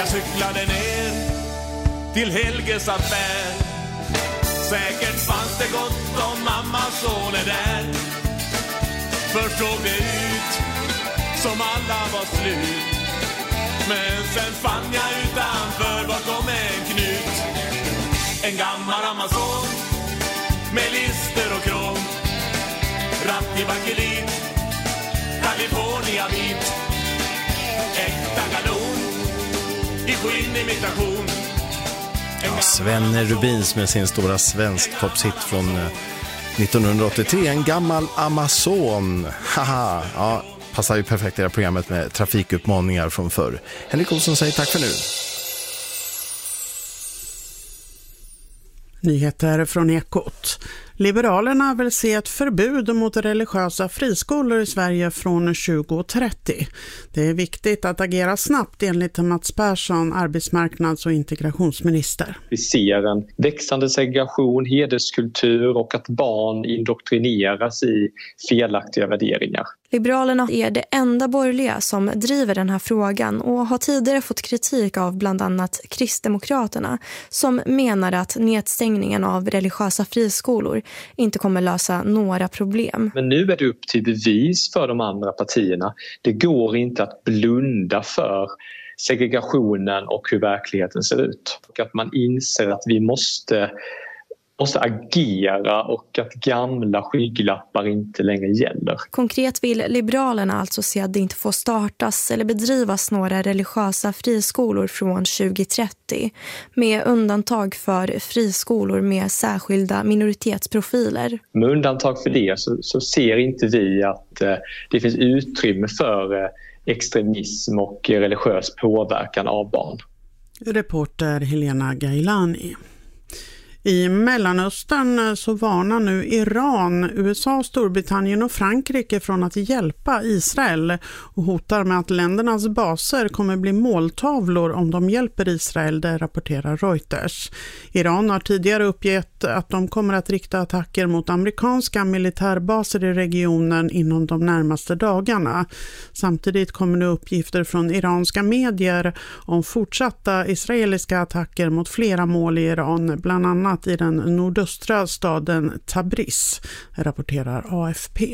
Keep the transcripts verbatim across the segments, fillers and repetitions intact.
cyklade ner till Helges affär. Säkert fanns det gott om mammas soner där. Först såg det ut som alla var slut, men sen fann jag utanför bakom en knut en gammal Amazon med lister och krom, ratt i bakelit, California vit, äkta galon i skinnimitation. Ja, Sven Rubins med sin stora svensk toppshit från nittonhundraåttiotre, en gammal Amazon. Haha, ja, passar ju perfekt i det här programmet med trafikuppmaningar från förr. Henrik Olsson säger tack för nu. Nyheter från Ekot. Liberalerna vill se ett förbud mot religiösa friskolor i Sverige från tjugo trettio. Det är viktigt att agera snabbt enligt Mats Persson, arbetsmarknads- och integrationsminister. Vi ser en växande segregation, hederskultur och att barn indoktrineras i felaktiga värderingar. Liberalerna är det enda borgerliga som driver den här frågan och har tidigare fått kritik av bland annat Kristdemokraterna som menar att nedstängningen av religiösa friskolor inte kommer lösa några problem. Men nu är det upp till bevis för de andra partierna. Det går inte att blunda för segregationen och hur verkligheten ser ut. Och att man inser att vi måste, måste agera och att gamla skygglappar inte längre gäller. Konkret vill Liberalerna alltså se att det inte får startas eller bedrivas några religiösa friskolor från tjugo trettio med undantag för friskolor med särskilda minoritetsprofiler. Med undantag för det så, så ser inte vi att eh, det finns utrymme för eh, extremism och religiös påverkan av barn. Reporter Helena Gailani. I Mellanöstern så varnar nu Iran, U S A, Storbritannien och Frankrike från att hjälpa Israel och hotar med att ländernas baser kommer bli måltavlor om de hjälper Israel, det rapporterar Reuters. Iran har tidigare uppgett att de kommer att rikta attacker mot amerikanska militärbaser i regionen inom de närmaste dagarna. Samtidigt kommer nu uppgifter från iranska medier om fortsatta israeliska attacker mot flera mål i Iran, bland annat i den nordöstra staden Tabriz, rapporterar A F P.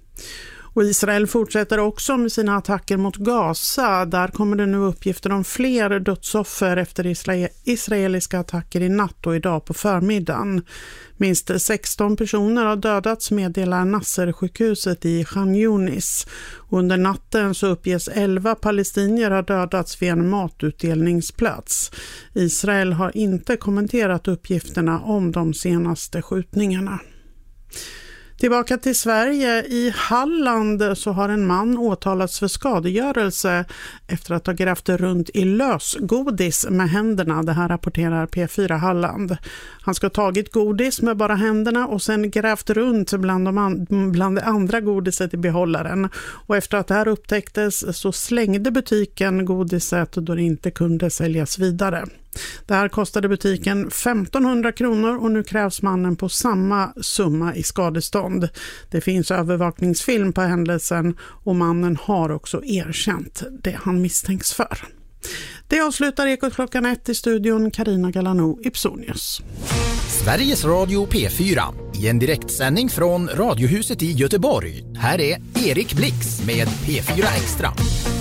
Och Israel fortsätter också med sina attacker mot Gaza. Där kommer det nu uppgifter om fler dödsoffer efter israeliska attacker i natt och idag på förmiddagen. Minst sexton personer har dödats, meddelar Nasser-sjukhuset i Khan Yunis. Under natten så uppges elva palestinier ha dödats vid en matutdelningsplats. Israel har inte kommenterat uppgifterna om de senaste skjutningarna. Tillbaka till Sverige. I Halland så har en man åtalats för skadegörelse efter att ha grävt runt i lösgodis med händerna. Det här rapporterar P fyra Halland. Han ska ha tagit godis med bara händerna och sen grävt runt bland, de an- bland det andra godiset i behållaren. Och efter att det här upptäcktes så slängde butiken godiset då det inte kunde säljas vidare. Det här kostade butiken femtonhundra kronor och nu krävs mannen på samma summa i skadestånd. Det finns övervakningsfilm på händelsen och mannen har också erkänt det han misstänks för. Det avslutar Ekot klockan ett i studion. Carina Galano, Ipsonius. Sveriges Radio P fyra i en direktsändning från Radiohuset i Göteborg. Här är Erik Blix med P fyra Extra.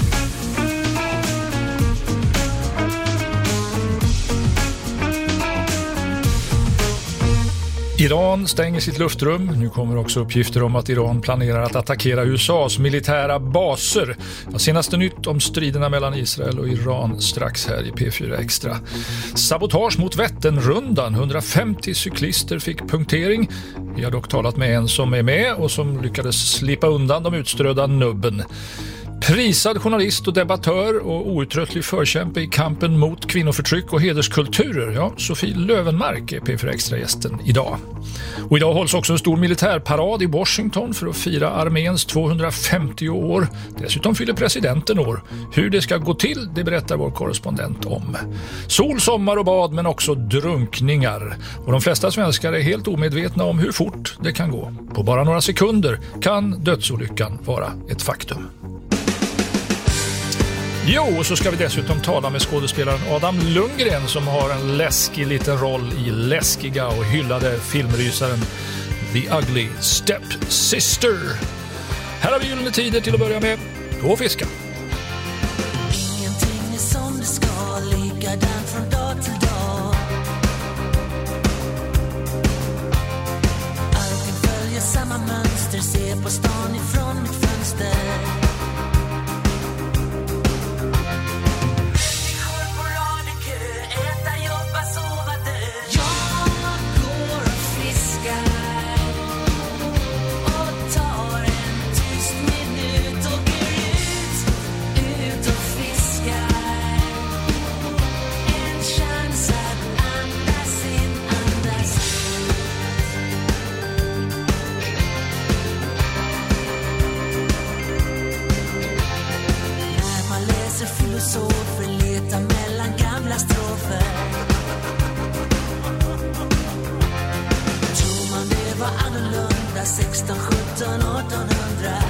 Iran stänger sitt luftrum. Nu kommer också uppgifter om att Iran planerar att attackera U S A:s militära baser. Senaste nytt om striderna mellan Israel och Iran strax här i P fyra Extra. Sabotage mot Vätternrundan. hundrafemtio cyklister fick punktering. Vi har dock talat med en som är med och som lyckades slippa undan de utströdda nubben. Prisad journalist och debattör och outtröttlig förkämpe i kampen mot kvinnoförtryck och hederskulturer. Ja, Sofie Lövenmark är P fyra Extra-gästen idag. Och idag hålls också en stor militärparad i Washington för att fira arméns tvåhundrafemtio år. Dessutom fyller presidenten år. Hur det ska gå till, det berättar vår korrespondent om. Sol, sommar och bad, men också drunkningar. Och de flesta svenskar är helt omedvetna om hur fort det kan gå. På bara några sekunder kan dödsolyckan vara ett faktum. Jo, och så ska vi dessutom tala med skådespelaren Adam Lundgren som har en läskig liten roll i läskiga och hyllade filmrysaren The Ugly Stepsister. Här har vi Gyllene Tider till att börja med. Gå och fiska. Ingenting är som det ska, ligga där från dag till dag. Allting följer samma mönster, se på stan ifrån mitt fönster. Filosofer letar mellan gamla strofer. Tror man det var annorlunda sexton, sjutton, artonhundra.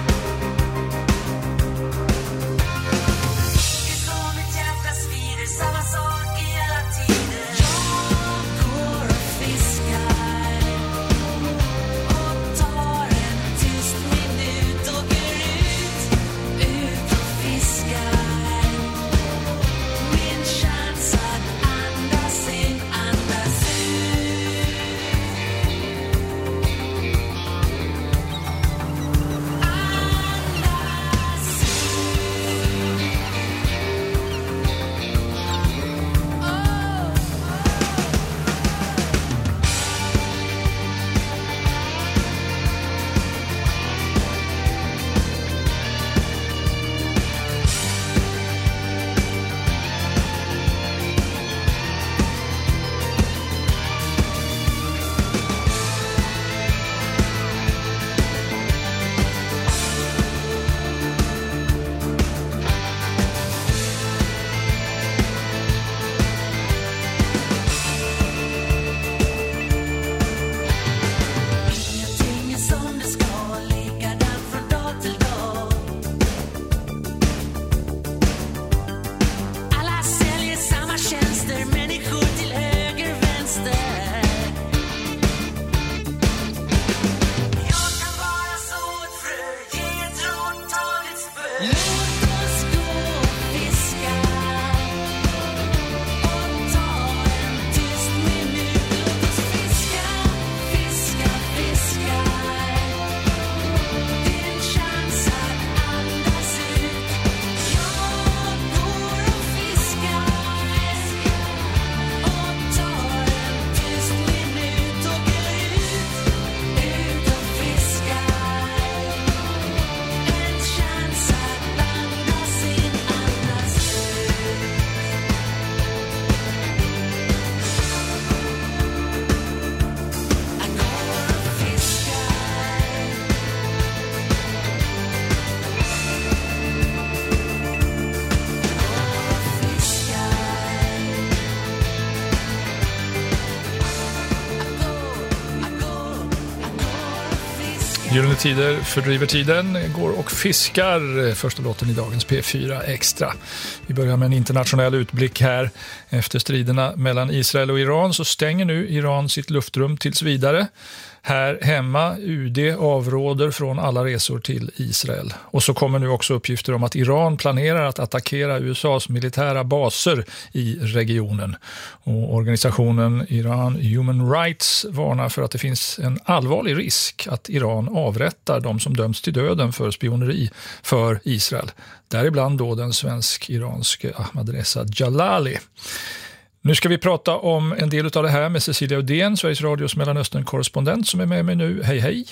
Det är så mitt hjärta svider, samma sak i alla tider. Jag går och fiskar och tar en tyst minut, åker ut, ut och fiskar. Gyllene Tider fördriver tiden, går och fiskar. Första låten i dagens P fyra Extra. Vi börjar med en internationell utblick här. Efter striderna mellan Israel och Iran så stänger nu Iran sitt luftrum tills vidare. Här hemma, U D avråder från alla resor till Israel. Och så kommer nu också uppgifter om att Iran planerar att attackera U S A:s militära baser i regionen. Och organisationen Iran Human Rights varnar för att det finns en allvarlig risk att Iran avrättar de som dömts till döden för spioneri för Israel. Däribland då den svensk-iranske Ahmadreza Jalali. Nu ska vi prata om en del av det här med Cecilia Udén, Sveriges Radios Mellanöstern-korrespondent som är med mig nu. Hej, hej.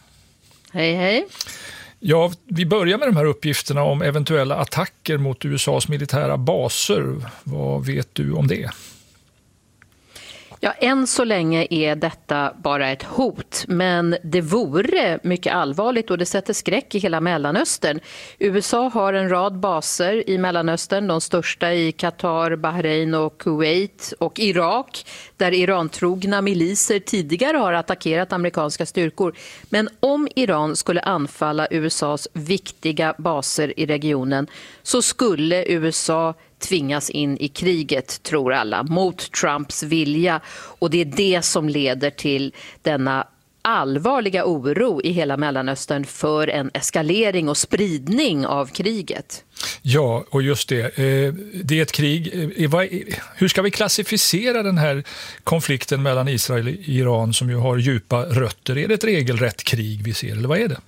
Hej, hej. Ja, vi börjar med de här uppgifterna om eventuella attacker mot U S A:s militära baser. Vad vet du om det? Ja, än så länge är detta bara ett hot, men det vore mycket allvarligt och det sätter skräck i hela Mellanöstern. U S A har en rad baser i Mellanöstern, de största i Qatar, Bahrain och Kuwait och Irak, där Iran-trogna miliser tidigare har attackerat amerikanska styrkor. Men om Iran skulle anfalla U S As viktiga baser i regionen så skulle U S A tvingas in i kriget, tror alla, mot Trumps vilja. Och det är det som leder till denna allvarliga oro i hela Mellanöstern för en eskalering och spridning av kriget. Ja, och just det. Det är ett krig. Hur ska vi klassificera den här konflikten mellan Israel och Iran som ju har djupa rötter? Är det ett regelrätt krig vi ser, eller vad är det?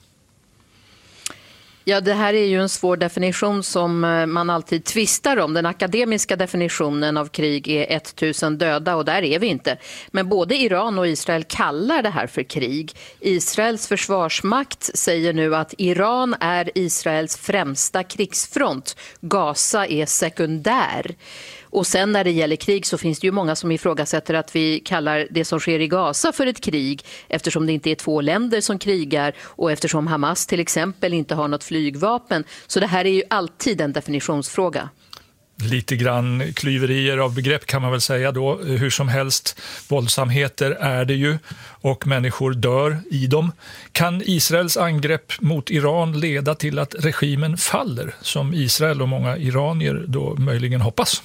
Ja, det här är ju en svår definition som man alltid tvistar om. Den akademiska definitionen av krig är tusen döda och där är vi inte. Men både Iran och Israel kallar det här för krig. Israels försvarsmakt säger nu att Iran är Israels främsta krigsfront. Gaza är sekundär. Och sen när det gäller krig så finns det ju många som ifrågasätter att vi kallar det som sker i Gaza för ett krig eftersom det inte är två länder som krigar och eftersom Hamas till exempel inte har något flygvapen. Så det här är ju alltid en definitionsfråga. Lite grann klyverier av begrepp kan man väl säga då. Hur som helst, våldsamheter är det ju och människor dör i dem. Kan Israels angrepp mot Iran leda till att regimen faller som Israel och många iranier då möjligen hoppas?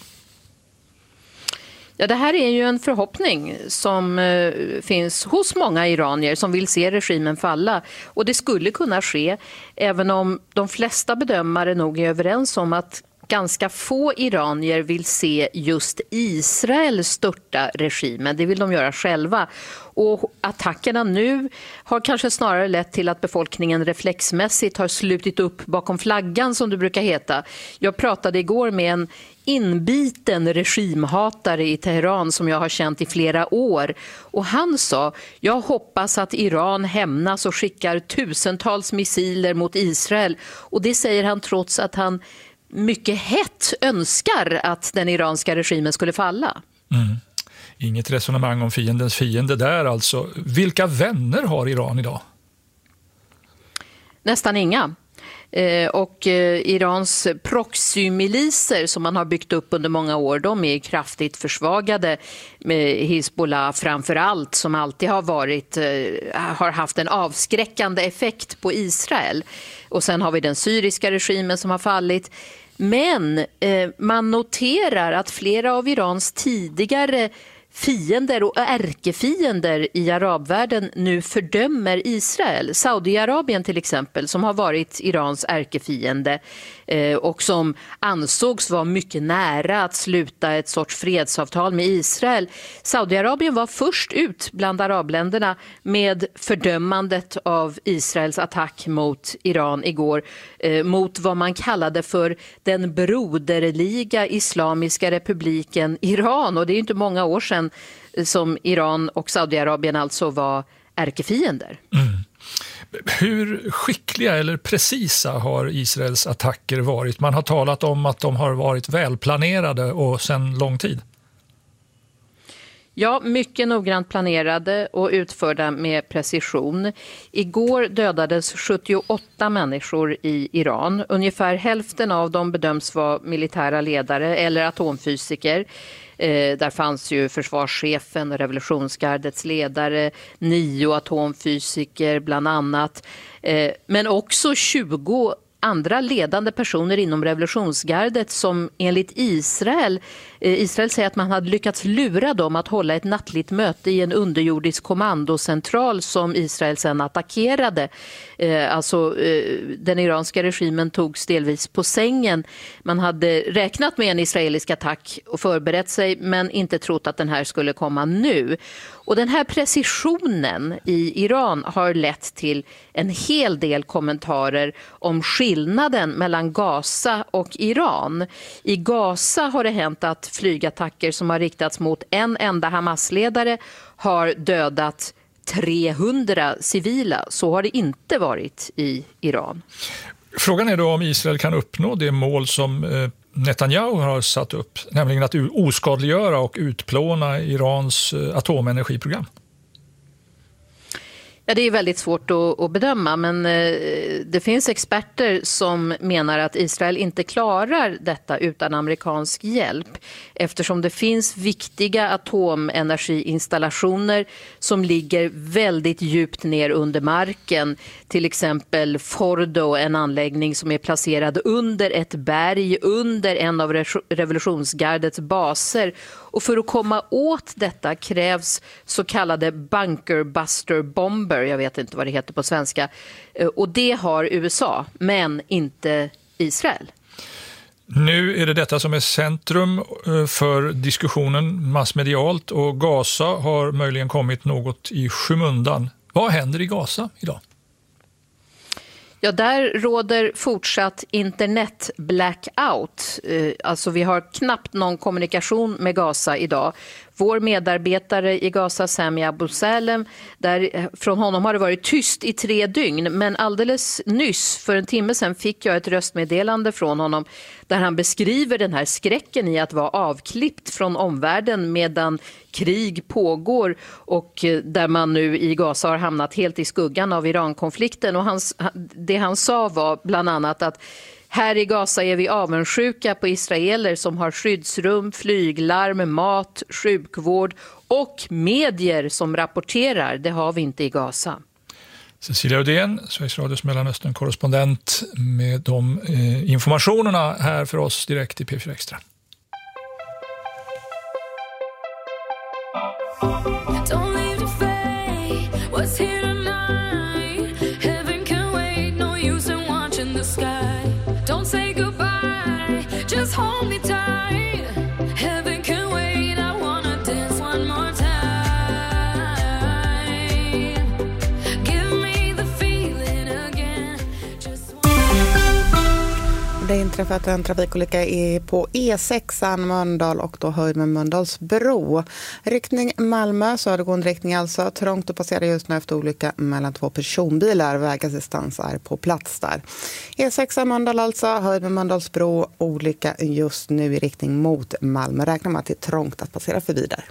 Ja, det här är ju en förhoppning som eh, finns hos många iranier som vill se regimen falla. Och det skulle kunna ske, även om de flesta bedömare nog är överens om att ganska få iranier vill se just Israel störta regimen. Det vill de göra själva. Och attackerna nu har kanske snarare lett till att befolkningen reflexmässigt har slutit upp bakom flaggan, som det brukar heta. Jag pratade igår med en inbiten regimhatare i Teheran som jag har känt i flera år. Och han sa, jag hoppas att Iran hämnas och skickar tusentals missiler mot Israel. Och det säger han trots att han mycket hett önskar att den iranska regimen skulle falla. Mm. Inget resonemang om fiendens fiende där alltså. Vilka vänner har Iran idag? Nästan inga. Eh, och eh, Irans proxymiliser som man har byggt upp under många år, de är kraftigt försvagade med Hizbollah framför allt, som alltid har varit eh, har haft en avskräckande effekt på Israel. Och sen har vi den syriska regimen som har fallit. Men eh, man noterar att flera av Irans tidigare fiender och ärkefiender i arabvärlden nu fördömer Israel. Saudiarabien till exempel, som har varit Irans ärkefiende eh, och som ansågs vara mycket nära att sluta ett sorts fredsavtal med Israel. Saudiarabien var först ut bland arabländerna med fördömandet av Israels attack mot Iran igår, eh, mot vad man kallade för den broderliga islamiska republiken Iran. Och det är inte många år sedan som Iran och Saudiarabien alltså var ärkefiender. Mm. Hur skickliga eller precisa har Israels attacker varit? Man har talat om att de har varit välplanerade och sedan lång tid. Ja, mycket noggrant planerade och utförda med precision. Igår dödades sjuttioåtta människor i Iran. Ungefär hälften av dem bedöms vara militära ledare eller atomfysiker. Eh, där fanns ju försvarschefen och revolutionsgardets ledare, nio atomfysiker bland annat. Eh, men också tjugo andra ledande personer inom revolutionsgardet som enligt Israel, eh, Israel säger att man hade lyckats lura dem att hålla ett nattligt möte i en underjordisk kommandocentral som Israel sedan attackerade. Eh, alltså eh, den iranska regimen togs delvis på sängen. Man hade räknat med en israelisk attack och förberett sig, men inte trott att den här skulle komma nu. Och den här precisionen i Iran har lett till en hel del kommentarer om skillnaden mellan Gaza och Iran. I Gaza har det hänt att flygattacker som har riktats mot en enda Hamas-ledare har dödat trehundra civila. Så har det inte varit i Iran. Frågan är då om Israel kan uppnå det mål som Netanyahu har satt upp, nämligen att oskadliggöra och utplåna Irans atomenergiprogram? Ja, det är väldigt svårt att, att bedöma, men eh, det finns experter som menar att Israel inte klarar detta utan amerikansk hjälp, eftersom det finns viktiga atomenergiinstallationer som ligger väldigt djupt ner under marken. Till exempel Fordo, en anläggning som är placerad under ett berg, under en av revolutionsgardets baser. Och för att komma åt detta krävs så kallade bunkerbuster bomber, jag vet inte vad det heter på svenska, och det har U S A, men inte Israel. Nu är det detta som är centrum för diskussionen massmedialt, och Gaza har möjligen kommit något i skymundan. Vad händer i Gaza idag? Ja, där råder fortsatt internet blackout. Alltså vi har knappt någon kommunikation med Gaza idag. Vår medarbetare i Gaza, Sami Abu Salem, där, från honom har det varit tyst i tre dygn. Men alldeles nyss, för en timme sedan, fick jag ett röstmeddelande från honom där han beskriver den här skräcken i att vara avklippt från omvärlden medan krig pågår och där man nu i Gaza har hamnat helt i skuggan av Iran-konflikten. Och hans, det han sa var bland annat att här i Gaza är vi avundsjuka på israeler som har skyddsrum, flyglarm, mat, sjukvård och medier som rapporterar. Det har vi inte i Gaza. Cecilia Udén, Sveriges Radios Mellanöstern-korrespondent, med de eh, informationerna här för oss direkt i P fyra Extra. Don't leave the fate, what's here tonight? Heaven can wait, no use in watching the sky. Don't say goodbye, just hold me tight. Heaven can wait, I wanna dance one more time. Give me the feeling again. Just Det inträffat en trafikolycka på E sexan Mölndal och då höjd med Mölndalsbro. Riktning Malmö, södergående riktning alltså. Trångt att passera just nu efter olycka mellan två personbilar. Vägassistans är på plats där. E sexan Mölndal alltså, höjd med Mölndalsbro. Olycka just nu i riktning mot Malmö. Räknar man att det är trångt att passera förbi där.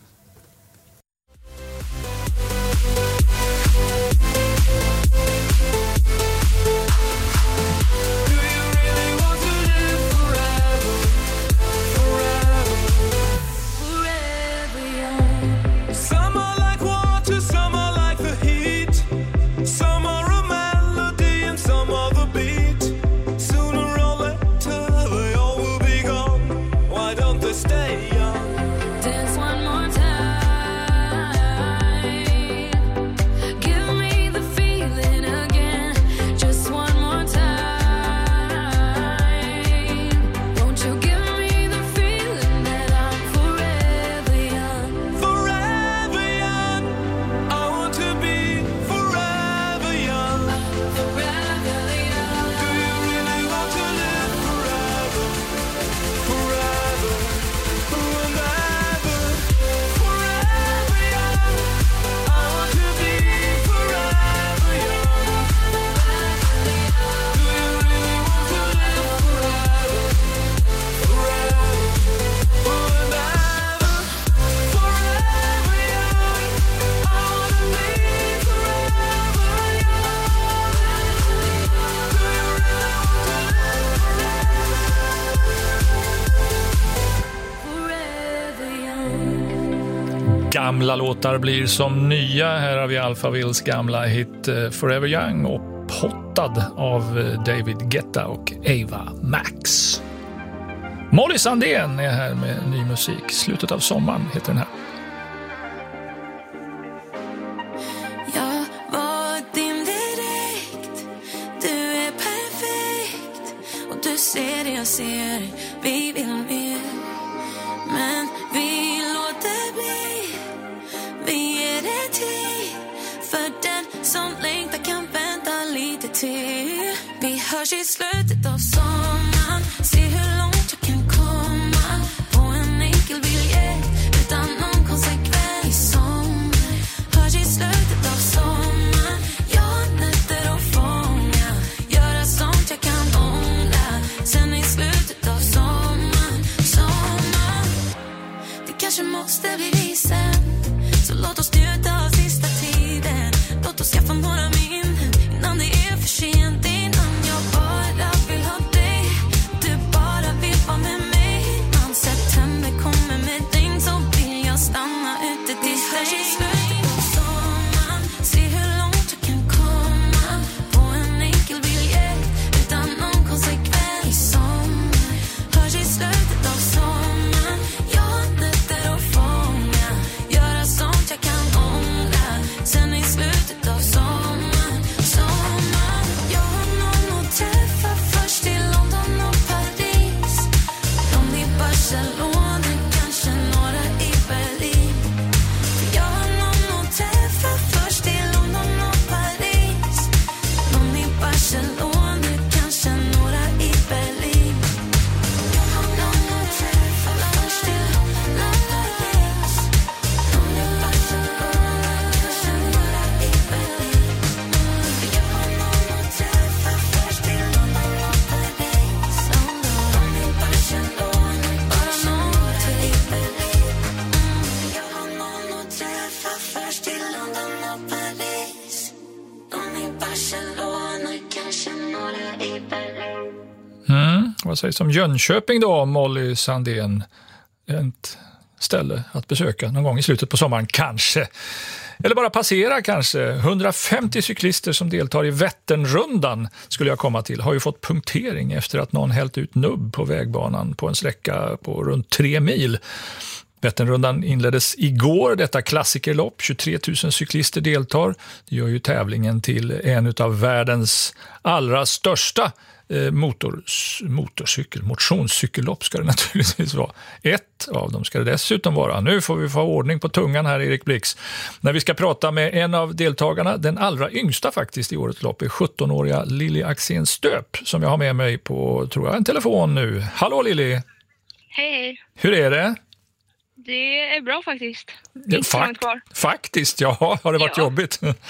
Gamla låtar blir som nya. Här har vi Alphavilles gamla hit Forever Young och Pottad av David Guetta och Ava Max. Molly Sandén är här med ny musik. Slutet av sommaren heter den här. Jag var din direkt. Du är perfekt. Och du ser det jag ser. Vi vill mer. Men vi låter bli. Vi ger det tid. För den som längtar kan vänta lite till. Vi hörs i slutet av sommaren. Se hur långt jag kan komma. På en enkel biljett. Utan någon konsekvens. I sommar. Hörs i slutet av sommaren. Jag har nätter att fånga. Göra sånt jag kan ångra. Sen i slutet av sommaren. kanske måste bli visen. Så låt oss njuta av sista tiden. Låt oss skaffa några minnen innan det är för sent. Innan jag bara vill ha dig, du bara vill vara med mig. När september kommer med regn så vill jag stanna ute tills dig. I slutet av sommaren, se hur långt du kan komma. På en enkel biljett utan någon konsekvens. I sommar, hörs i slutet av sommaren. Jag har nätter att fånga, göra sånt jag kan ångra. Sen i slutet av sommaren, sommaren. Jag har någon att träffa först i London och Paris. De i Barcelona, kanske några i Berlin. Jag har någon att träffa först i London och Paris. De i Barcelona, kanske några i Berlin. Jag har någon att träffa först i London och Paris. De i Barcelona, kanske några i Berlin. Jag har någon att träffa först i London och Paris. De i Barcelona, kanske några i Berlin. Jag har någon att träffa först i London och Paris. De i Barcelona, kanske några i Berlin. Mm. Vad sägs om Jönköping då, Molly Sandén? Ett ställe att besöka någon gång i slutet på sommaren, kanske. Eller bara passera kanske. hundrafemtio cyklister som deltar i Vätternrundan skulle jag komma till. Har ju fått punktering efter att någon hällt ut nubb på vägbanan på en sträcka på runt tre mil. Vätternrundan inleddes igår, detta klassikerlopp. tjugotre tusen cyklister deltar. Det gör ju tävlingen till en av världens allra största eh, motors, motorcykel, motionscykellopp ska det naturligtvis vara. Ett av dem ska det dessutom vara. Nu får vi få ordning på tungan här, Erik Blix. När vi ska prata med en av deltagarna, den allra yngsta faktiskt i årets lopp, är sjuttonåriga Lilly Axén Stöp som jag har med mig på, tror jag, en telefon nu. Hallå Lilly! Hej, hej. Hur är det? Det är bra faktiskt. Ja, Inte så fakt- långt kvar. Faktiskt, ja. Har det varit Ja. jobbigt? Eh,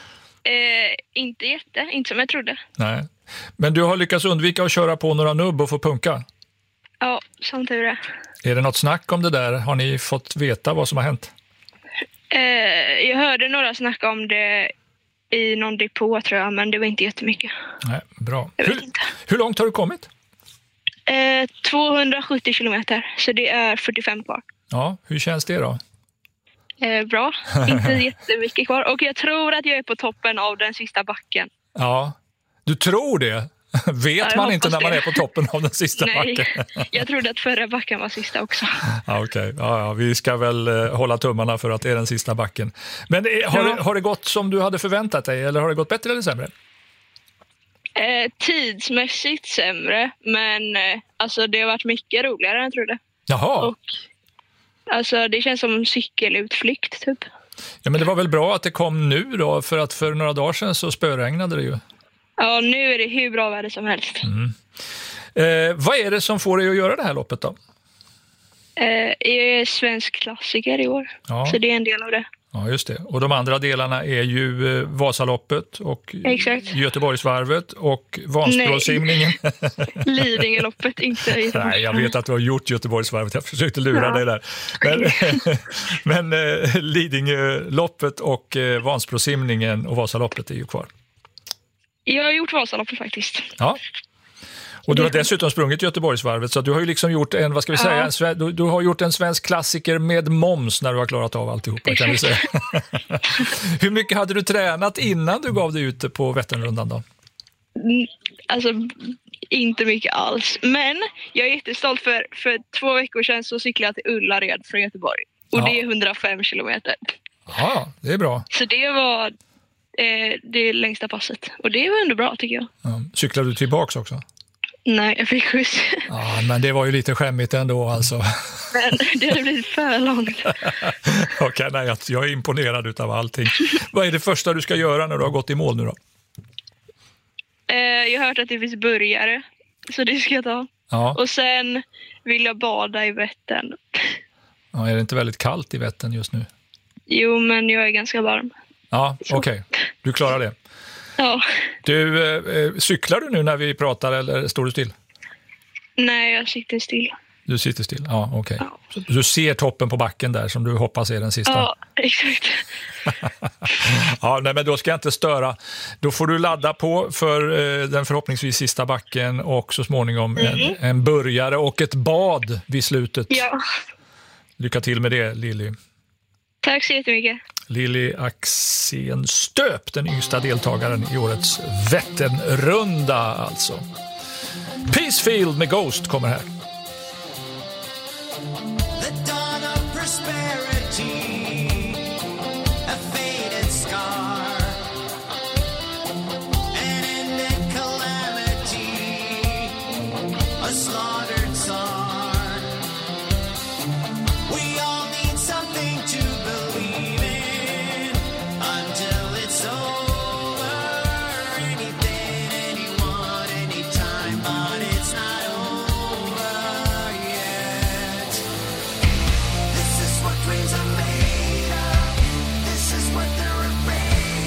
inte jätte, inte som jag trodde. Nej. Men du har lyckats undvika att köra på några nubb och få punka. Ja, som tur är. Är det något snack om det där? Har ni fått veta vad som har hänt? Eh, jag hörde några snacka om det i någon depå tror jag, men det var inte jättemycket. Nej, bra. Jag vet Hur, inte. hur långt har du kommit? Eh, tvåhundrasjuttio kilometer, så det är fyrtiofem kvar. Ja, hur känns det då? Eh, bra, inte jättemycket kvar. Och jag tror att jag är på toppen av den sista backen. Ja, du tror det? Vet jag man inte hoppas när man det. är på toppen av den sista Nej, backen? jag trodde att förra backen var sista också. Ja, okej. Ja, ja, vi ska väl eh, hålla tummarna för att det är den sista backen. Men eh, har, Ja. det, har det gått som du hade förväntat dig eller har det gått bättre eller sämre? Eh, tidsmässigt sämre, men eh, alltså det har varit mycket roligare än jag trodde. Jaha. Och alltså det känns som en cykelutflykt typ. Ja, men det var väl bra att det kom nu då, för att för några dagar sedan så spöregnade det ju. Ja, nu är det hur bra väder som helst. Mm. Eh, vad är det som får dig att göra det här loppet då? Eh, jag är svensk klassiker i år, Ja. så det är en del av det. Ja, just det. Och de andra delarna är ju eh, Vasaloppet och Exakt. Göteborgsvarvet och Vansbrosimningen. Lidingöloppet, inte i Nej, jag vet att du har gjort Göteborgsvarvet. Jag försökte lura Ja. dig där. Men, men eh, Lidingöloppet och eh, Vansbrosimningen och Vasaloppet är ju kvar. Jag har gjort Vasaloppet faktiskt. Ja. Och du har dessutom sprungit Göteborgsvarvet, så du har ju liksom gjort en, vad ska vi Ja. säga, en, sve- du, du har gjort en svensk klassiker med moms när du har klarat av alltihopa, kan vi säga. Hur mycket hade du tränat innan du gav dig ut på Vätternrundan då? Mm, Alltså inte mycket alls. Men jag är jättestolt för för två veckor sedan så cyklade jag till Ullared från Göteborg. Och Ja. det är hundrafem kilometer. Ja, det är bra. Så det var eh, det längsta passet. Och det var ändå bra tycker jag. Ja. Cyklar du tillbaks också? Nej, jag fick skjuts. Ja, men det var ju lite skämmigt ändå alltså. Men det hade blivit för långt. Okej, nej, jag- jag är imponerad utav allting. Vad är det första du ska göra när du har gått i mål nu då? Eh, jag har hört att det finns burgare. Så det ska jag ta. Ja, Och sen vill jag bada i Vättern. ja är det inte väldigt kallt i Vättern just nu? Jo, men jag är ganska varm. Ja, okej. Du klarar det. Ja. Du, eh, eh, cyklar du nu när vi pratar eller står du still? Nej, jag sitter still. Du sitter still, ja okej. Okay. Ja. Du ser toppen på backen där som du hoppas är den sista. Ja, exakt. Ja, nej, men då ska jag inte störa. Då får du ladda på för eh, den förhoppningsvis sista backen och så småningom mm. en, en burgare och ett bad vid slutet. Ja. Lycka till med det, Lilly. Tack så jättemycket. Lilly Axén Stöp, den yngsta deltagaren i årets Vätternrunda alltså. Peacefield med Ghost kommer här. Dreams are made of. This is what they're afraid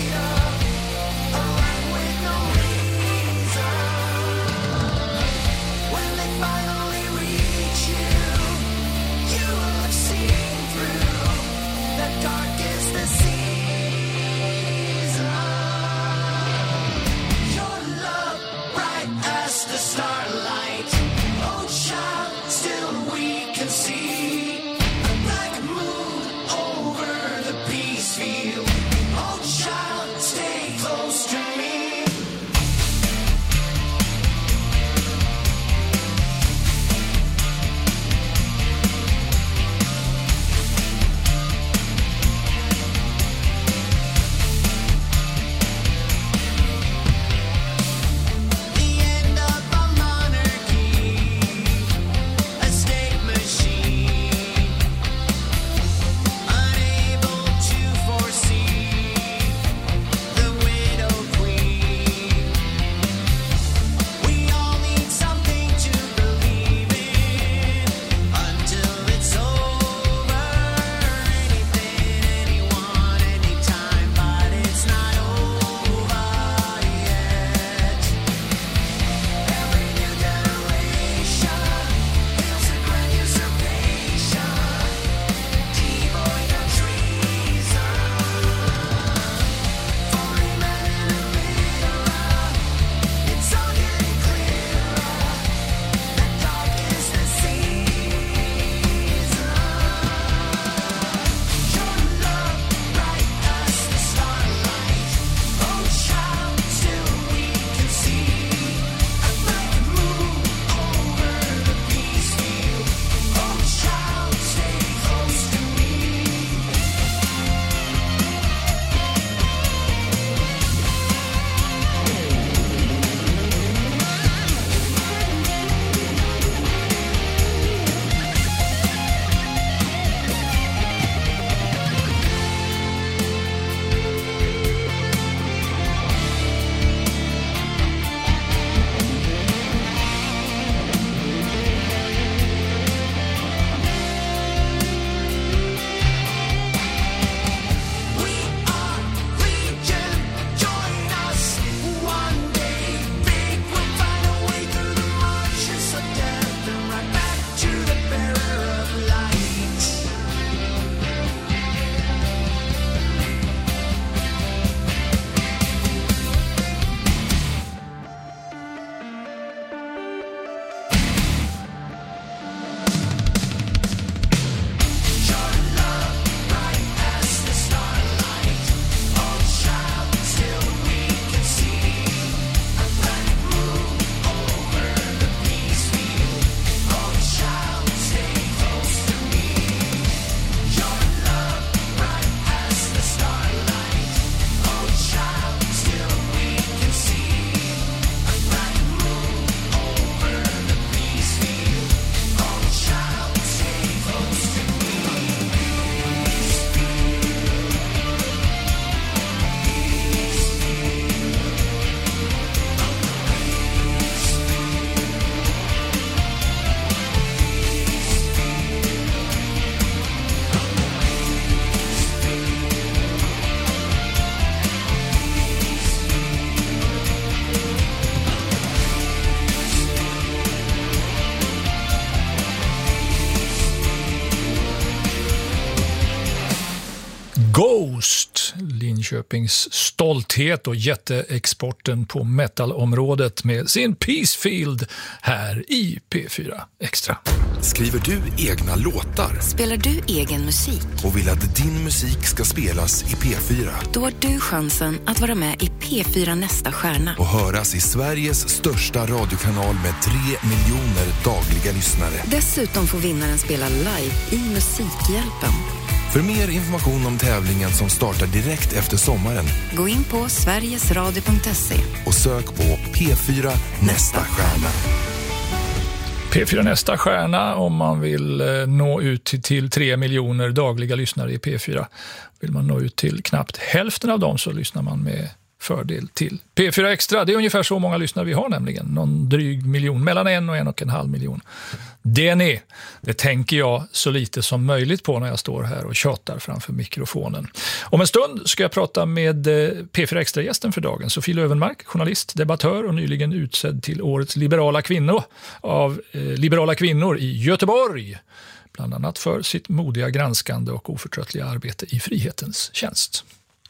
Ghost, Linköpings stolthet och jätteexporten på metalområdet med sin Peacefield här i P fyra Extra. Skriver du egna låtar? Spelar du egen musik? Och vill att din musik ska spelas i P fyra? Då har du chansen att vara med i P fyra Nästa stjärna. Och höras i Sveriges största radiokanal med tre miljoner dagliga lyssnare. Dessutom får vinnaren spela live i Musikhjälpen. För mer information om tävlingen som startar direkt efter sommaren, gå in på sverigesradio punkt se och sök på P fyra Nästa stjärna. P fyra Nästa stjärna om man vill nå ut till, till tre miljoner dagliga lyssnare i P fyra. Vill man nå ut till knappt hälften av dem så lyssnar man med fördel till P fyra Extra. Det är ungefär så många lyssnare vi har nämligen. Någon dryg miljon, mellan en och en och en halv miljon. Det är det tänker jag så lite som möjligt på när jag står här och tjatar framför mikrofonen. Om en stund ska jag prata med P fyra Extra-gästen för dagen, Sofie Lövenmark, journalist, debattör och nyligen utsedd till årets liberala kvinnor av eh, liberala kvinnor i Göteborg. Bland annat för sitt modiga, granskande och oförtröttliga arbete i frihetens tjänst.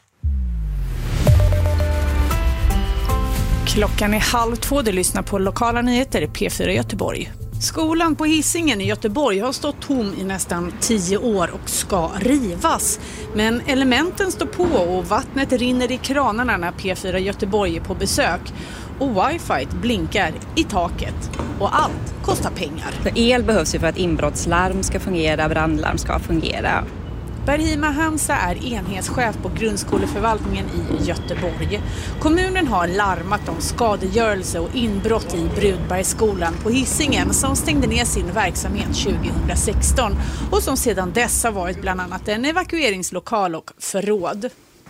Klockan är halv två, du lyssnar på lokala nyheter i P fyra Göteborg. Skolan på Hisingen i Göteborg har stått tom i nästan tio år och ska rivas. Men elementen står på och vattnet rinner i kranarna när P fyra Göteborg är på besök. Och wifi blinkar i taket. Och allt kostar pengar. För el behövs ju för att inbrottslarm ska fungera, brandlarm ska fungera. Berhima Hamza är enhetschef på grundskoleförvaltningen i Göteborg. Kommunen har larmat om skadegörelse och inbrott i Brudbergsskolan på Hisingen som stängde ner sin verksamhet tjugohundrasexton och som sedan dess har varit bland annat en evakueringslokal och förråd.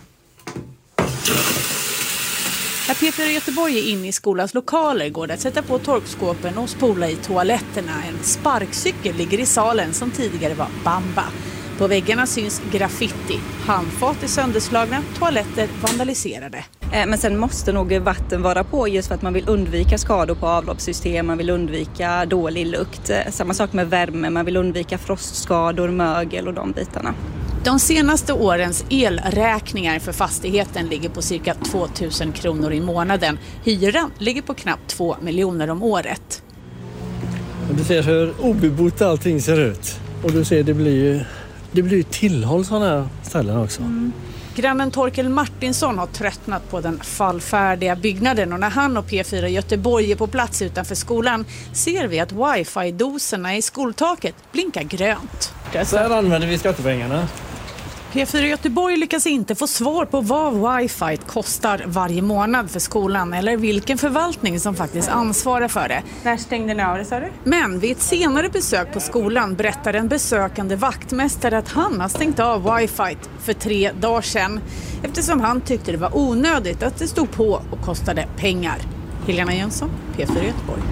När P fyra Göteborg är inne i skolans lokaler går det att sätta på torkskåpen och spola i toaletterna. En sparkcykel ligger i salen som tidigare var bamba. På väggarna syns graffiti, handfat är sönderslagna, toaletter vandaliserade. Men sen måste nog vatten vara på just för att man vill undvika skador på avloppssystem, man vill undvika dålig lukt. Samma sak med värme, man vill undvika frostskador, mögel och de bitarna. De senaste årens elräkningar för fastigheten ligger på cirka tvåtusen kronor i månaden. Hyran ligger på knappt två miljoner om året. Du ser hur obebott allting ser ut. Och du ser det blir ju det blir tillhåll sådana här ställen också. Mm. Grannen Torkel Martinsson har tröttnat på den fallfärdiga byggnaden och när han och P fyra Göteborg är på plats utanför skolan ser vi att wifi-doserna i skoltaket blinkar grönt. Så här använder vi skattepengarna. P fyra Göteborg lyckas inte få svar på vad wifi kostar varje månad för skolan eller vilken förvaltning som faktiskt ansvarar för det. När stängde ni av det, sa du? Men vid ett senare besök på skolan berättar en besökande vaktmästare att han har stängt av wifi för tre dagar sedan eftersom han tyckte det var onödigt att det stod på och kostade pengar. Helena Jönsson, P fyra Göteborg.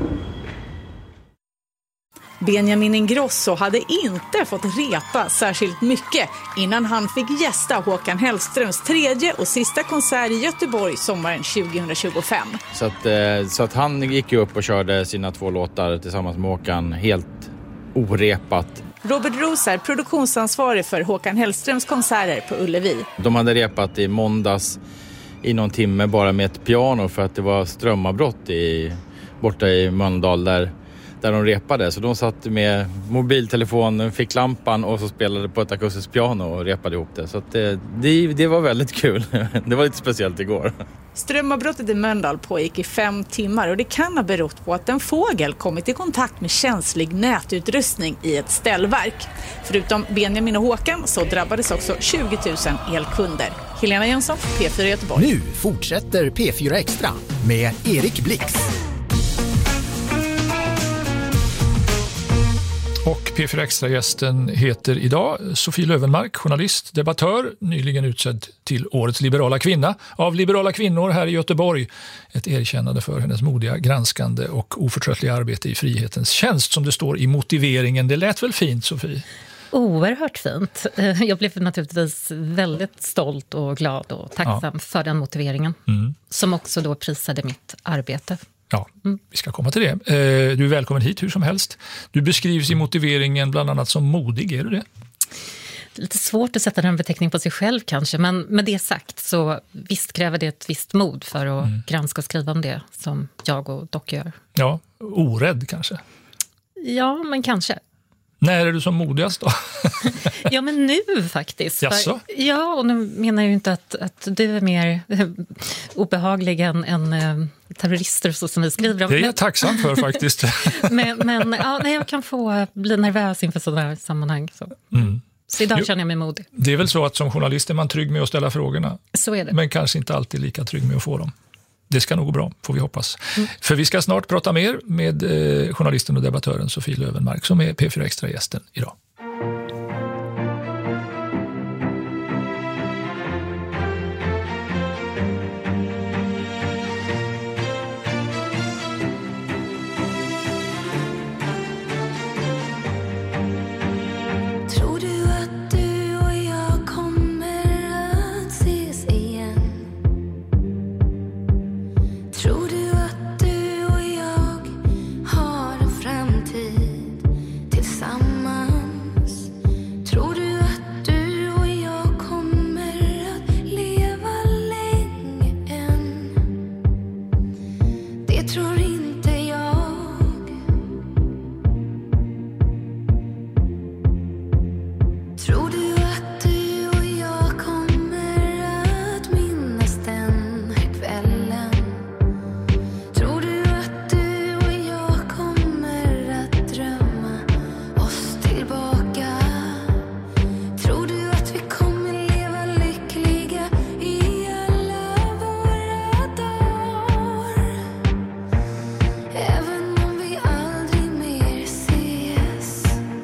Benjamin Ingrosso hade inte fått repa särskilt mycket innan han fick gästa Håkan Hellströms tredje och sista konsert i Göteborg sommaren tjugohundratjugofem. Så att, så att han gick ju upp och körde sina två låtar tillsammans med Håkan helt orepat. Robert Roos är produktionsansvarig för Håkan Hellströms konserter på Ullevi. De hade repat i måndags i någon timme bara med ett piano för att det var strömavbrott i, borta i Mölndal där där de repade. Så de satt med mobiltelefonen, fick lampan och så spelade på ett akustiskt piano och repade ihop det. Så att det, det, det var väldigt kul. Det var lite speciellt igår. Strömavbrottet i Mölndal pågick i fem timmar och det kan ha berott på att en fågel kommit i kontakt med känslig nätutrustning i ett ställverk. Förutom Benjamin och Håkan så drabbades också tjugo tusen elkunder. Helena Jönsson, P fyra Göteborg. Nu fortsätter P fyra Extra med Erik Blix. Och P fyra Extra-gästen heter idag Sofie Lövenmark, journalist, debattör, nyligen utsedd till årets liberala kvinna av liberala kvinnor här i Göteborg. Ett erkännande för hennes modiga, granskande och oförtröttliga arbete i frihetens tjänst som det står i motiveringen. Det lät väl fint, Sofie? Oerhört fint. Jag blev naturligtvis väldigt stolt och glad och tacksam ja. för den motiveringen. Mm. Som också då prisade mitt arbete. Ja, mm. vi ska komma till det. Du är välkommen hit hur som helst. Du beskrivs i motiveringen bland annat som modig, är du det? lite svårt att sätta den beteckning på sig själv kanske, men med det sagt så visst kräver det ett visst mod för att mm. granska och skriva om det som jag och Dock gör. Ja, orädd kanske. Ja, men kanske. När är du som modigast då? Ja, men nu faktiskt. Jaså? För, ja, och nu menar jag ju inte att, att du är mer obehaglig än, än äh, terrorister så som vi skriver om. Det är jag tacksam för faktiskt. men men ja, nej, jag kan få bli nervös inför sådana här sammanhang. Så. Mm. Så idag jo, känner jag mig modig. Det är väl så att som journalist är man trygg med att ställa frågorna. Så är det. Men kanske inte alltid lika trygg med att få dem. Det ska nog gå bra, får vi hoppas. Mm. För vi ska snart prata mer med eh, journalisten och debattören Sofie Löwenmark som är P fyra Extra-gästen idag. Tror du att du och jag kommer att ses igen? Tror du att du och jag har en framtid tillsammans? Tror du att du och jag kommer att leva länge än? Det tror inte jag. Tror du att du och jag kommer att minnas den här kvällen? Tror du att du och jag kommer att drömma oss tillbaka? Tror du att vi kommer leva lyckliga i alla våra dagar? Även om vi aldrig mer ses.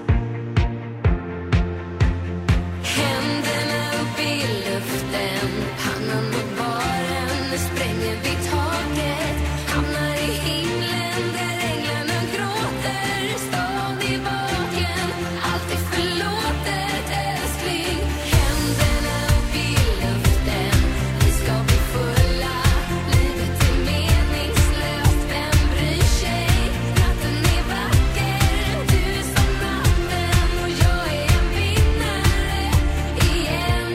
Händerna upp i luften, pannan mot baren, nu spränger vi taket. Hamnar i himlen där änglarna gråter, stad i baken, allt är förlåtet älskling. Händerna upp i luften, vi ska bli fulla, livet är meningslöst, vem bryr sig? Natten är vacker, du som natten och jag är en vinnare igen.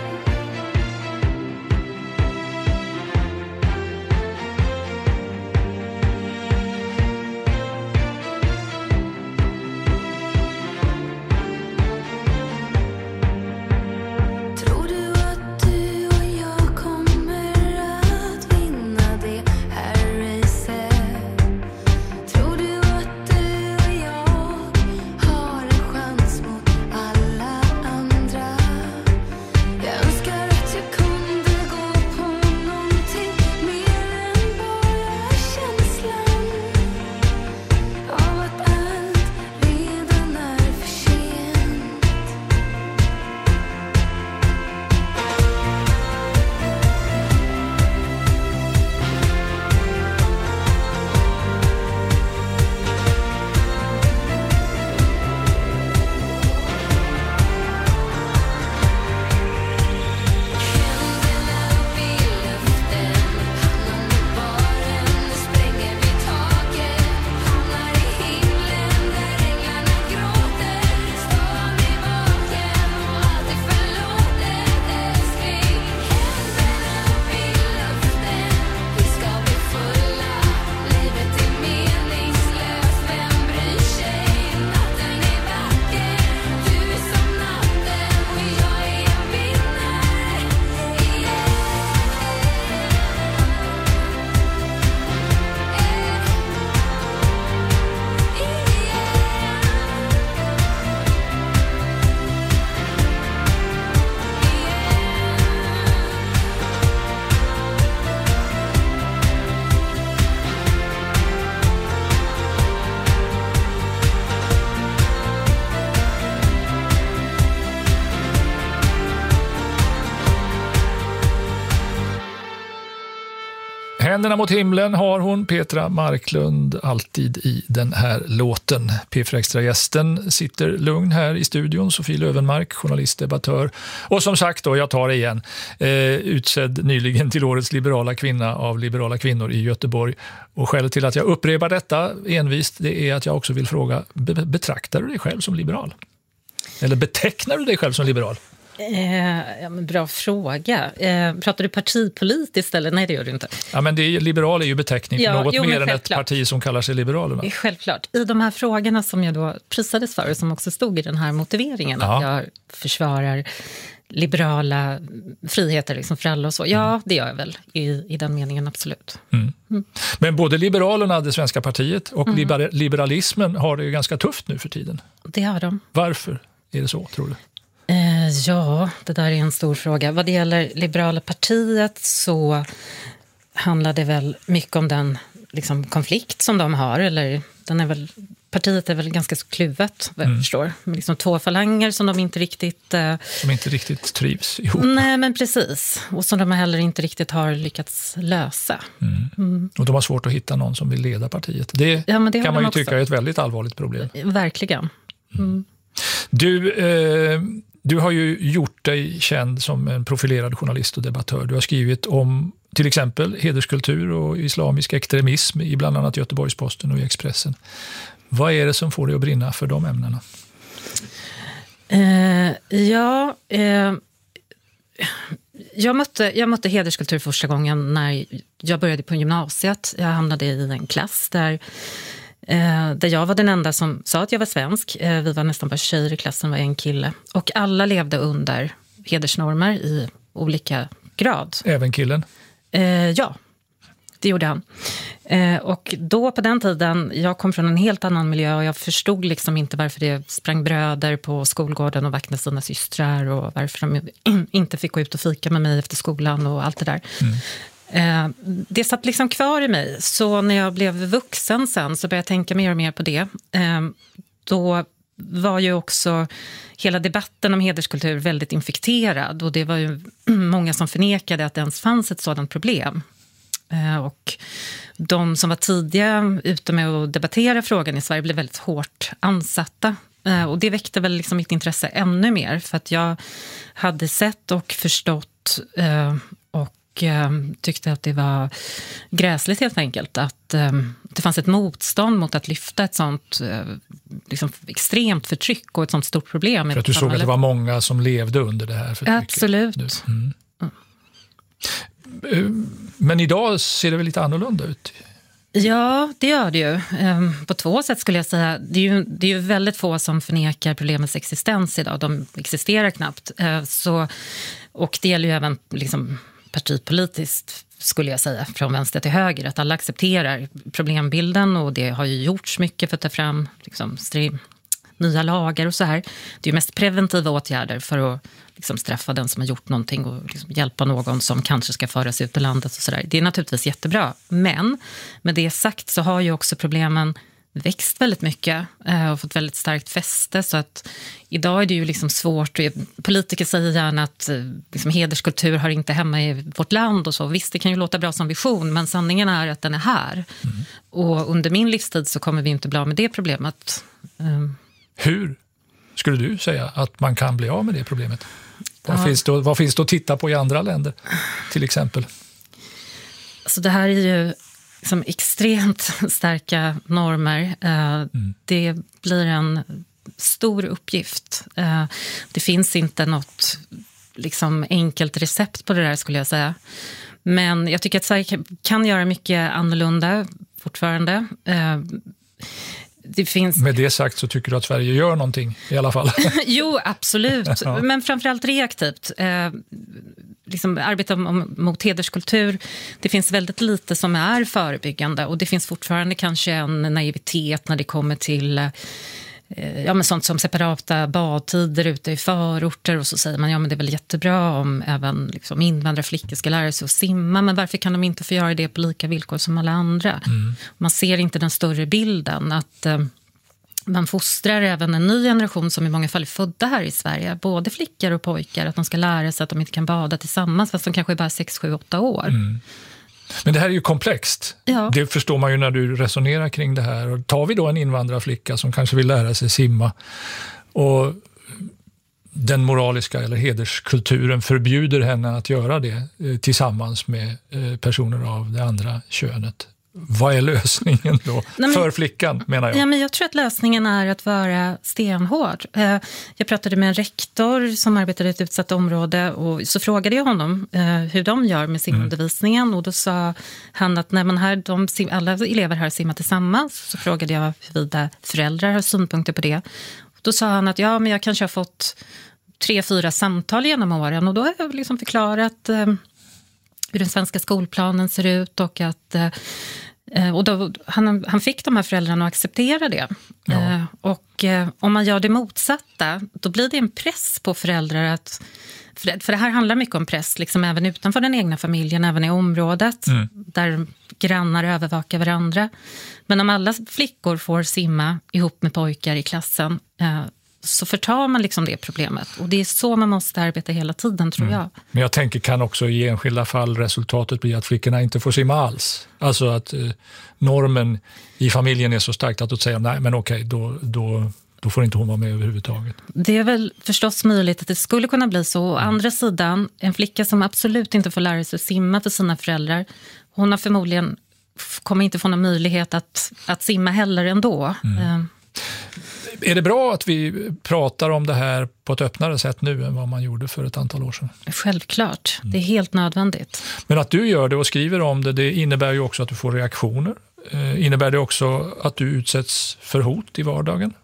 Tror du att du och jag kommer att vinna det här racet? Tror du att du och jag har en chans mot alla andra? Jag önskar att jag kunde gå på någonting mer än bara känslan av att allt redan är för sent. Händerna mot himlen har hon, Petra Marklund, alltid i den här låten. P fyra Extra-gästen sitter lugn här i studion, Sofie Löwenmark, journalist, debattör. Och som sagt då, jag tar det igen, eh, utsedd nyligen till årets liberala kvinna av liberala kvinnor i Göteborg. Och skälet till att jag upprepar detta envist, det är att jag också vill fråga, be- betraktar du dig själv som liberal? Eller betecknar du dig själv som liberal? Eh, ja, men bra fråga. Eh, pratar du partipolitiskt eller? Nej, det gör du inte. Ja, men det är, liberal är ju beteckning för Ja, något jo, mer men än ett parti som kallar sig Liberalerna. Självklart. I de här frågorna som jag då prisades för och som också stod i den här motiveringen Ja. att jag försvarar liberala friheter liksom för alla och så. Ja, det gör jag väl i, i den meningen, absolut. Mm. Mm. Men både Liberalerna, det svenska partiet, och Mm. liber- liberalismen har det ju ganska tufft nu för tiden. Det har de. Varför är det så, tror du? Eh, ja, det där är en stor fråga. Vad det gäller Liberala partiet så handlar det väl mycket om den liksom, konflikt som de har. Eller, den är väl, partiet är väl ganska så kluvet, vad jag Mm. förstår. Med liksom två falanger som de inte riktigt... Eh, Som inte riktigt trivs ihop. nej, men precis. Och som de heller inte riktigt har lyckats lösa. Mm. Mm. Och de har svårt att hitta någon som vill leda partiet. Det, Ja, men det har kan de man ju också. tycka är ett väldigt allvarligt problem. Verkligen. Mm. Du, eh, du har ju gjort dig känd som en profilerad journalist och debattör. Du har skrivit om till exempel hederskultur och islamisk extremism i bland annat Göteborgs-Posten och i Expressen. Vad är det som får dig att brinna för de ämnena? Eh, ja, eh, jag, mötte, jag mötte hederskultur första gången när jag började på gymnasiet. Jag hamnade i en klass där, eh, där jag var den enda som sa att jag var svensk. Eh, vi var nästan bara tjejer i klassen, var en kille. Och alla levde under hedersnormer i olika grad. Även killen? Eh, ja, det gjorde han. Eh, och då på den tiden, jag kom från en helt annan miljö och jag förstod liksom inte varför det sprang bröder på skolgården och vaknade sina systrar och varför de inte fick gå ut och fika med mig efter skolan och allt det där. Mm. Eh, det satt liksom kvar i mig. Så när jag blev vuxen sen så började jag tänka mer och mer på det. Eh, då var ju också hela debatten om hederskultur väldigt infekterad och det var ju många som förnekade att det ens fanns ett sådant problem. Och de som var tidiga ute med att debattera frågan i Sverige blev väldigt hårt ansatta. Och det väckte väl liksom mitt intresse ännu mer för att jag hade sett och förstått och tyckte att det var gräsligt helt enkelt att det fanns ett motstånd mot att lyfta ett sånt liksom extremt förtryck och ett sånt stort problem. För att du såg att det var många som levde under det här förtrycket. Absolut. Mm. Men idag ser det väl lite annorlunda ut? Ja, det gör det ju. På två sätt skulle jag säga. Det är ju, det är ju väldigt få som förnekar problemets existens idag. De existerar knappt. Så, och det gäller ju även liksom partipolitiskt skulle jag säga, från vänster till höger. Att alla accepterar problembilden och det har ju gjorts mycket för att ta fram liksom, stream, nya lagar och så här. Det är ju mest preventiva åtgärder för att liksom straffa den som har gjort någonting och liksom hjälpa någon som kanske ska föras ut i landet och så där. Det är naturligtvis jättebra. Men med det sagt så har ju också problemen växt väldigt mycket och fått väldigt starkt fäste så att idag är det ju liksom svårt. Politiker säger gärna att liksom, hederskultur har inte hemma i vårt land och så. Visst, det kan ju låta bra som vision men sanningen är att den är här. Mm. Och under min livstid så kommer vi inte bli av med det problemet. Hur skulle du säga att man kan bli av med det problemet? Vad, ja. finns, det, vad finns det att titta på i andra länder till exempel? Alltså det här är ju liksom extremt starka normer. Mm. Det blir en stor uppgift. Det finns inte något liksom enkelt recept på det där skulle jag säga. Men jag tycker att Sverige kan göra mycket annorlunda fortfarande. Det finns... Med det sagt så tycker du att Sverige gör någonting i alla fall? Jo, absolut. Ja. Men framförallt reaktivt. Eh, liksom arbeta mot hederskultur. Det finns väldigt lite som är förebyggande. Och det finns fortfarande kanske en naivitet när det kommer till eh, ja, men sånt som separata badtider ute i förorter. Och så säger man, ja men det är väl jättebra om även liksom, invandrarflickor ska lära sig att simma. Men varför kan de inte få göra det på lika villkor som alla andra? Mm. Man ser inte den större bilden att eh, man fostrar även en ny generation som i många fall är födda här i Sverige. Både flickor och pojkar. Att de ska lära sig att de inte kan bada tillsammans fast de kanske är bara sex, sju, åtta år. Mm. Men det här är ju komplext. Ja. Det förstår man ju när du resonerar kring det här. Och tar vi då en invandrarflicka som kanske vill lära sig simma och den moraliska eller hederskulturen förbjuder henne att göra det tillsammans med personer av det andra könet. vad är lösningen då? Nej, men, för flickan, menar jag. Ja, men jag tror att lösningen är att vara stenhård. Jag pratade med en rektor som arbetade i ett utsatt område och så frågade jag honom hur de gör med simundervisningen mm. och då sa han att nej, men här, de, alla elever här simmar tillsammans. Så frågade jag huruvida föräldrar har synpunkter på det. Då sa han att ja, men jag kanske har fått tre, fyra samtal genom åren och då har jag liksom förklarat eh, hur den svenska skolplanen ser ut och att eh, och då, han, han fick de här föräldrarna att acceptera det. Ja. Eh, och eh, om man gör det motsatta, då blir det en press på föräldrar att för det, för det här handlar mycket om press, liksom även utanför den egna familjen, även i området mm. där grannar övervakar varandra. Men om alla flickor får simma ihop med pojkar i klassen eh, så förtar man liksom det problemet. Och det är så man måste arbeta hela tiden, tror mm. jag. Men jag tänker kan också i enskilda fall resultatet bli att flickorna inte får simma alls. Alltså att eh, normen i familjen är så starkt att de säger nej, men okej, då, då, då får inte hon vara med överhuvudtaget. Det är väl förstås möjligt att det skulle kunna bli så. Å mm. andra sidan, en flicka som absolut inte får lära sig simma för sina föräldrar, hon har förmodligen kommer inte få någon möjlighet att, att simma heller ändå. Mm. Eh. Är det bra att vi pratar om det här på ett öppnare sätt nu än vad man gjorde för ett antal år sedan? Självklart, det är helt nödvändigt. Men att du gör det och skriver om det, det innebär ju också att du får reaktioner. Eh, innebär det också att du utsätts för hot i vardagen?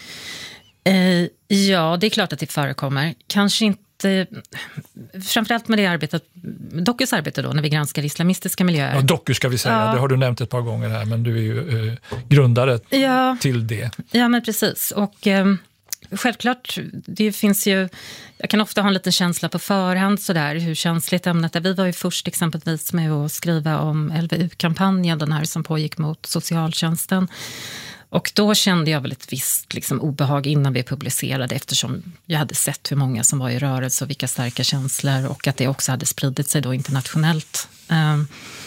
Eh, ja, det är klart att det förekommer. Kanske inte framförallt med det arbetet, Dokus arbete då, när vi granskar islamistiska miljöer. Ja, Doku ska vi säga, ja. Det har du nämnt ett par gånger här, men du är ju eh, grundare ja. till det. Ja, men precis. Och eh, självklart, det finns ju, jag kan ofta ha en liten känsla på förhand sådär, hur känsligt ämnet är. Vi var ju först exempelvis med att skriva om L V U-kampanjen, den här som pågick mot socialtjänsten. Och då kände jag väl ett visst liksom, obehag innan vi publicerade, eftersom jag hade sett hur många som var i rörelse och vilka starka känslor, och att det också hade spridit sig då internationellt. Um,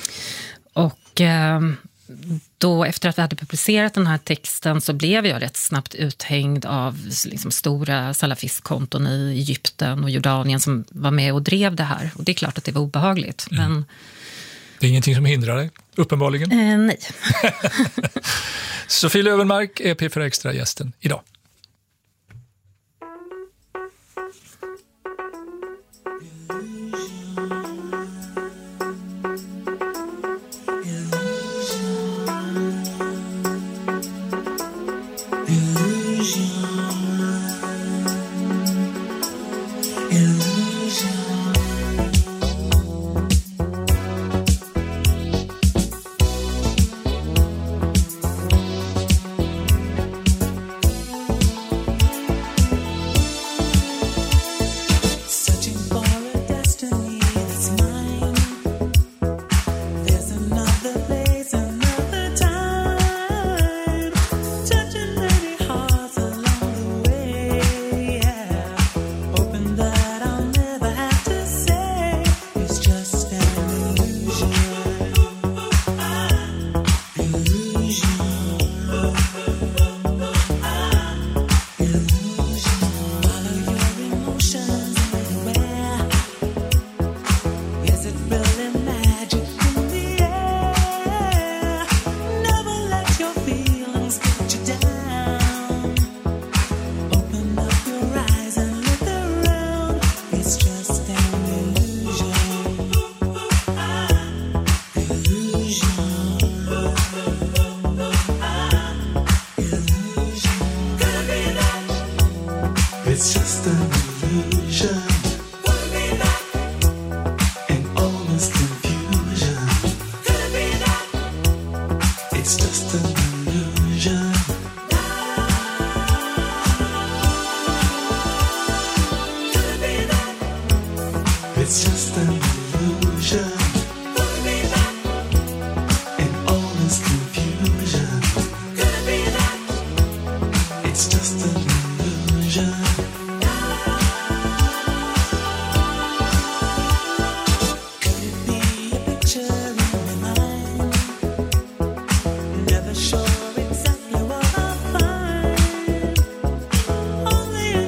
och um, då efter att vi hade publicerat den här texten så blev jag rätt snabbt uthängd av liksom, stora salafistkonton i Egypten och Jordanien som var med och drev det här. Och det är klart att det var obehagligt, mm. men... Det är ingenting som hindrar dig, uppenbarligen? Eh, nej. Sofie Löwenmark är P fyra Extra-gästen idag.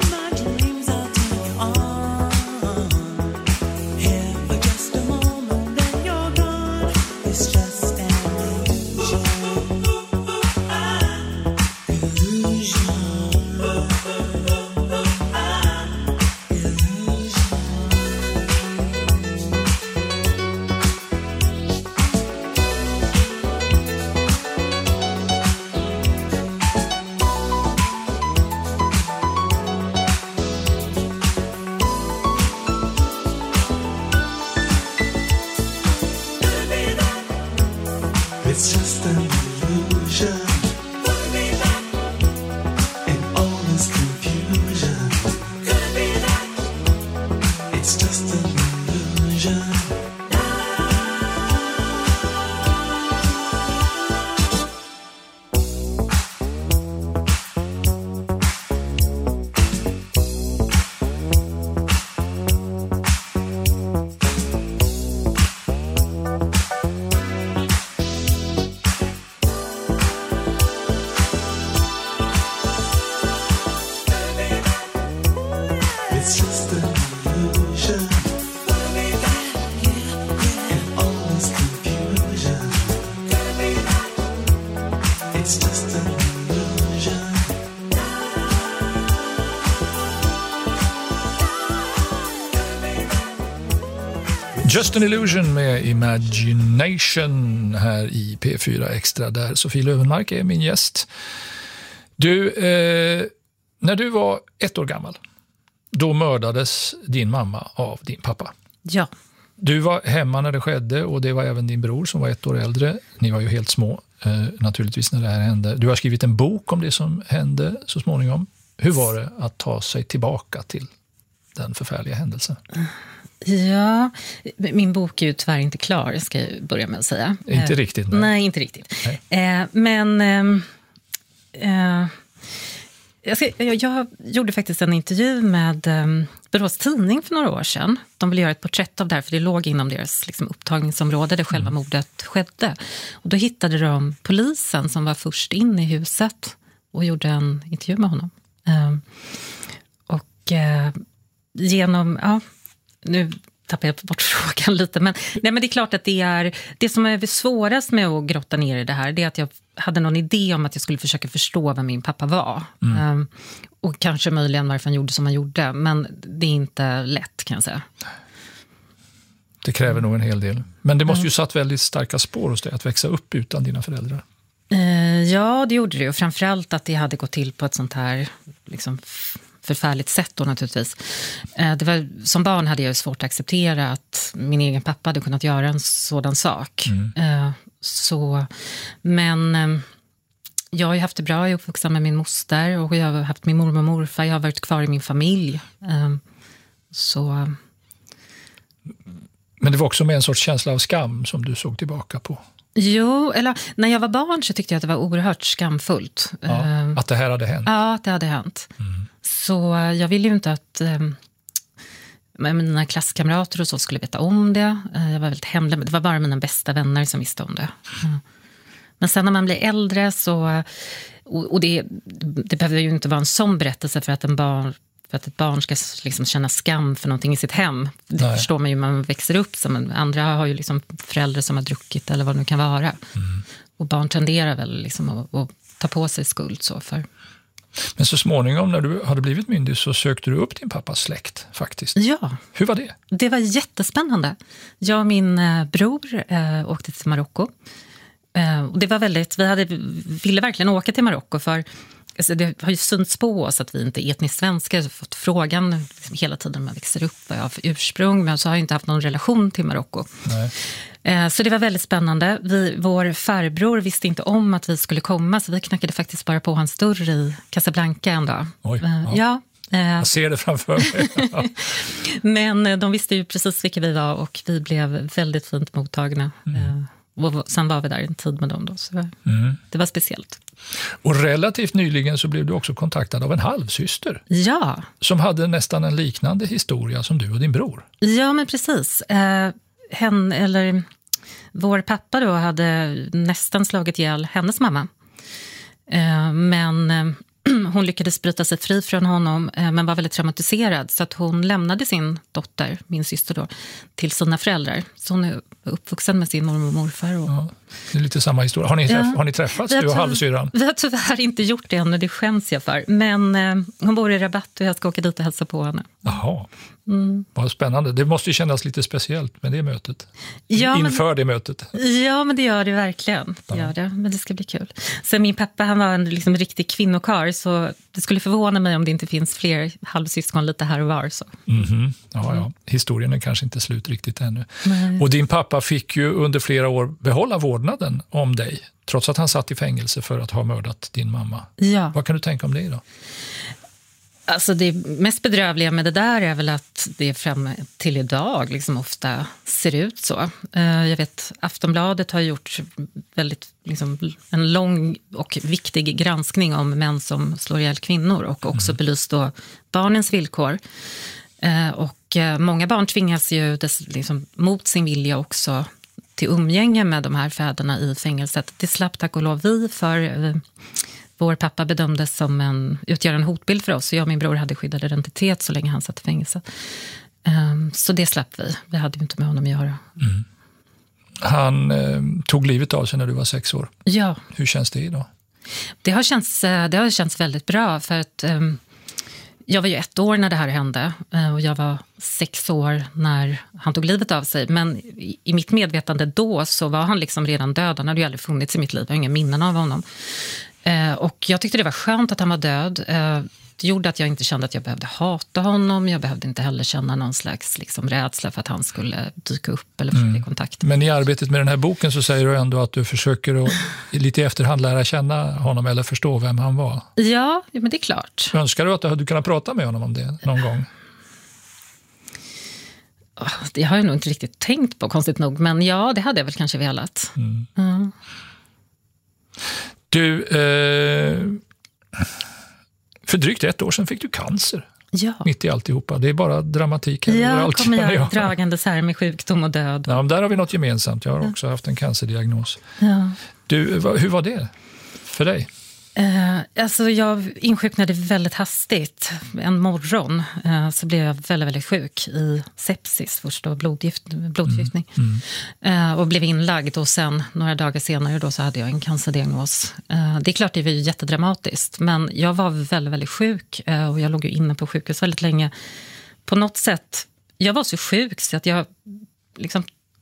Just a moment. It's just an illusion. It's just an illusion. And all this confusion. It's just an illusion. Just an Illusion med Imagination här i P fyra Extra, där Sofie Lövenmark är min gäst. Du, eh, när du var ett år gammal, då mördades din mamma av din pappa. Ja. Du var hemma när det skedde, och det var även din bror som var ett år äldre. Ni var ju helt små eh, naturligtvis när det här hände. Du har skrivit en bok om det som hände så småningom. Hur var det att ta sig tillbaka till den förfärliga händelsen? Ja, min bok är ju tyvärr inte klar, ska jag börja med att säga. Inte eh, riktigt? Nej, nej inte riktigt. Nej. Eh, men eh, eh, jag, ska, jag, jag gjorde faktiskt en intervju med eh, Borås Tidning för några år sedan. De ville göra ett porträtt av det här, för det låg inom deras liksom, upptagningsområde där själva mm. mordet skedde. Och då hittade de polisen som var först in i huset och gjorde en intervju med honom. Eh, och eh, genom... Ja, nu tappar jag bort frågan lite, men, nej, men det är klart att det är det som är svårast med att grotta ner i det här, det är att jag hade någon idé om att jag skulle försöka förstå vem min pappa var. Mm. Um, och kanske möjligen varför han gjorde som han gjorde, men det är inte lätt, kan jag säga. Det kräver nog en hel del. Men det måste ju satt väldigt starka spår hos dig att växa upp utan dina föräldrar. Uh, ja, det gjorde det, och framförallt att det hade gått till på ett sånt här liksom förfärligt sätt då naturligtvis. Det var, som barn hade jag svårt att acceptera att min egen pappa hade kunnat göra en sådan sak. Mm. Så, men jag har ju haft det bra, jag är uppvuxen med min moster och jag har haft min mormor och morfar, jag har varit kvar i min familj. Så... Men det var också med en sorts känsla av skam som du såg tillbaka på. Jo, eller när jag var barn så tyckte jag att det var oerhört skamfullt. Ja, att det här hade hänt. Ja, att det hade hänt. Mm. Så jag ville ju inte att eh, mina klasskamrater och så skulle veta om det. Jag var väldigt hemlig, det var bara mina bästa vänner som visste om det. Mm. Men sen när man blir äldre så, och, och det, det behöver ju inte vara en sån berättelse för att en barn för att ett barn ska liksom känna skam för någonting i sitt hem. Det Nej. Förstår man ju när man växer upp. Som andra har ju liksom föräldrar som har druckit eller vad det nu kan vara. Mm. Och barn tenderar väl liksom att, att ta på sig skuld så för. Men så småningom när du hade blivit myndig så sökte du upp din pappas släkt faktiskt. Ja. Hur var det? Det var jättespännande. Jag och min bror äh, åkte till Marocko. Äh, och det var väldigt, vi hade, ville verkligen åka till Marocko för alltså det har ju synts på oss att vi inte är etniskt svenskar. Jag har fått frågan liksom hela tiden när man växer upp vad jag har för ursprung, men så har jag inte haft någon relation till Marocko. Nej. Så det var väldigt spännande. Vi, vår farbror visste inte om att vi skulle komma, så vi knackade faktiskt bara på hans dörr i Casablanca en dag. Oj, ja. ja. Jag ser det framför mig. Ja. Men de visste ju precis vilka vi var och vi blev väldigt fint mottagna. Mm. Och sen var vi där en tid med dem då, så det var, mm. det var speciellt. Och relativt nyligen så blev du också kontaktad av en halvsyster. Ja. Som hade nästan en liknande historia som du och din bror. Ja, men precis. Eh, hen, eller, vår pappa då hade nästan slagit ihjäl hennes mamma. Eh, men eh, hon lyckades bryta sig fri från honom, eh, men var väldigt traumatiserad. Så att hon lämnade sin dotter, min syster då, till sina föräldrar. Så hon är uppvuxen med sin mormor och morfar. Och... Ja, det är lite samma historia. Har ni, träff- ja. har ni träffats, du och halvsyran? Vi har tyvärr inte gjort det ännu, det skäms jag för. Men eh, hon bor i Rabat och jag ska åka dit och hälsa på henne. Jaha, mm. vad spännande. Det måste ju kännas lite speciellt med det mötet. Ja, Inför men, det mötet. Ja, men det gör det verkligen. Det gör det, men det ska bli kul. Sen min pappa, han var en liksom, riktig kvinnokar, så det skulle förvåna mig om det inte finns fler halvsyskon lite här och var. Så. Mm-hmm. Ja, ja. Historien är kanske inte slut riktigt ännu. Nej. Och din pappa fick ju under flera år behålla vårdnaden om dig, trots att han satt i fängelse för att ha mördat din mamma. Ja. Vad kan du tänka om det då? Alltså det mest bedrövliga med det där är väl att det fram till idag liksom ofta ser ut så. Jag vet, Aftonbladet har gjort väldigt, liksom, en lång och viktig granskning om män som slår ihjäl kvinnor och också mm. belyst då barnens villkor. Och många barn tvingas ju dess, liksom, mot sin vilja också till umgänge med de här fäderna i fängelset. Det slapp tack och lov vi för... Vår pappa bedömdes som en, utgör en hotbild för oss. Och jag och min bror hade skyddad identitet så länge han satt i fängelse. Um, så det slapp vi. Vi hade ju inte med honom att göra. Mm. Han eh, tog livet av sig när du var sex år. Ja. Hur känns det idag? Det har känts, det har känts väldigt bra. För att um, jag var ju ett år när det här hände. Uh, och jag var sex år när han tog livet av sig. Men i, i mitt medvetande då så var han liksom redan död. Han hade ju aldrig funnits i mitt liv. Jag har inga minnen av honom. Eh, och jag tyckte det var skönt att han var död. Eh, det gjorde att jag inte kände att jag behövde hata honom. Jag behövde inte heller känna någon slags liksom, rädsla för att han skulle dyka upp eller få mm. kontakt. Men i arbetet med den här boken så säger du ändå att du försöker att lite i efterhand lära känna honom eller förstå vem han var. Ja, men det är klart. Önskar du att du hade kunnat prata med honom om det någon gång? Det har jag nog inte riktigt tänkt på, konstigt nog. Men ja, det hade jag väl kanske velat. Mm. Mm. Du, eh, för drygt ett år sedan fick du cancer. Ja. Mitt i alltihopa. Det är bara dramatik. Här. Ja, allt kommer jag, jag dragandes här med sjukdom och död. Ja, men där har vi något gemensamt. Jag har också haft en cancerdiagnos. Ja. Du, hur var det för dig? Eh, alltså jag insjuknade väldigt hastigt. En morgon eh, så blev jag väldigt, väldigt sjuk i sepsis, först då blodgift, blodförgiftning. Mm. Mm. Eh, och blev inlagd och sen några dagar senare då så hade jag en cancerdiagnos. Eh, det är klart det var ju jättedramatiskt, men jag var väldigt, väldigt sjuk eh, och jag låg ju inne på sjukhus väldigt länge. På något sätt, jag var så sjuk så att jag liksom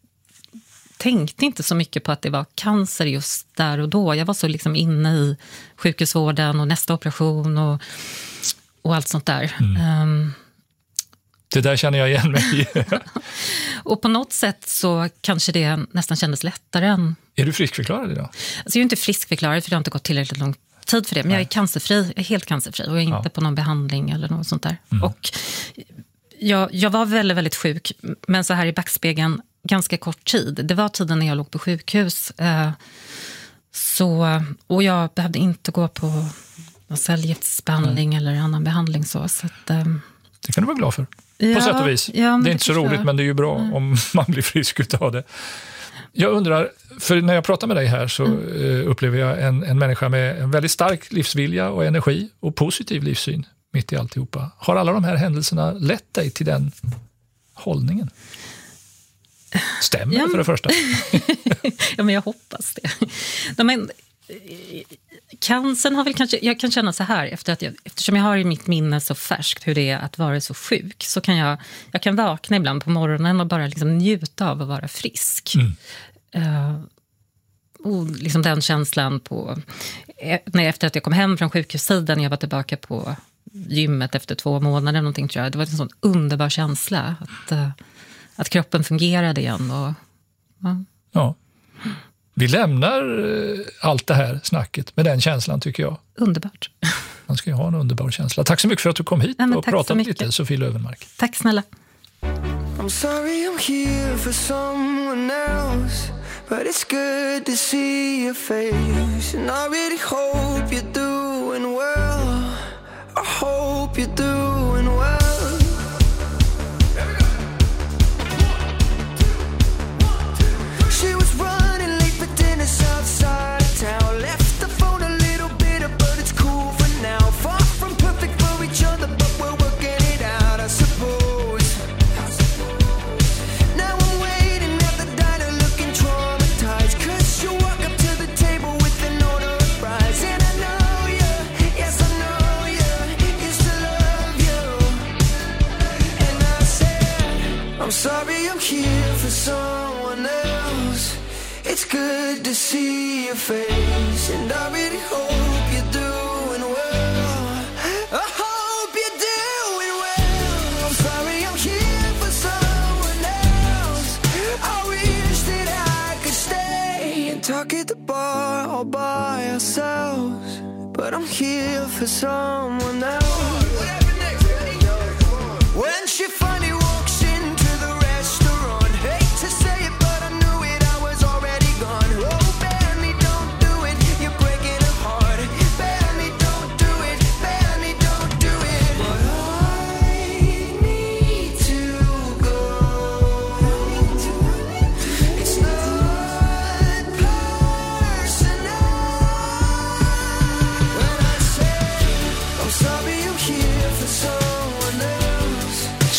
tänkte inte så mycket på att det var cancer just där och då. Jag var så liksom inne i sjukhusvården och nästa operation och, och allt sånt där. Mm. Um, det där känner jag igen mig i. Och på något sätt så kanske det nästan kändes lättare än... Är du friskförklarad idag? Alltså jag är inte friskförklarad för det har inte gått tillräckligt lång tid för det. Men Nej. jag är cancerfri, jag är helt cancerfri och jag är inte ja. på någon behandling eller något sånt där. Mm. Och jag, jag var väldigt, väldigt sjuk, men så här i backspegeln ganska kort tid. Det var tiden när jag låg på sjukhus. Eh, så, och jag behövde inte gå på cellgiftsbehandling mm. eller annan behandling. Så, så att, eh, det kan du vara glad för. Ja, på sätt och vis. Ja, det är inte så roligt, jag. men det är ju bra mm. om man blir frisk utav det. Jag undrar, för när jag pratar med dig här så mm. eh, upplever jag en, en människa med en väldigt stark livsvilja och energi och positiv livssyn mitt i alltihopa. Har alla de här händelserna lett dig till den hållningen? Stämmer ja, men... för det första. Ja, men jag hoppas det. De men, cancern har väl kanske, jag kan känna så här, efter att jag, eftersom jag har i mitt minne så färskt hur det är att vara så sjuk, så kan jag, jag kan vakna ibland på morgonen och bara liksom njuta av att vara frisk. Mm. Uh, och liksom den känslan på, när efter att jag kom hem från sjukhussidan, jag var tillbaka på gymmet efter två månader någonting, tror jag. Det var en sån underbar känsla att uh, Att kroppen fungerade igen. Och, ja. ja. Vi lämnar allt det här snacket med den känslan, tycker jag. Underbart. Man ska ju ha en underbar känsla. Tack så mycket för att du kom hit ja, och pratade lite, Sofie Löwenmark. Tack snälla. I'm sorry I'm here for someone else, but it's good to see your face. And I really hope you're doing well. I hope you're doing well. Outside town, left the phone a little bitter, but it's cool for now. Far from perfect for each other, but we're working it out, I suppose. Now I'm waiting at the diner, looking traumatized, 'cause you walk up to the table with an order of fries. And I know you, yes I know you, used to love you. And I said, I'm sorry I'm here for someone else. It's good to see your face, and I really hope you're doing well. I hope you're doing well. I'm sorry I'm here for someone else. I wish that I could stay and talk at the bar all by ourselves, but I'm here for someone else.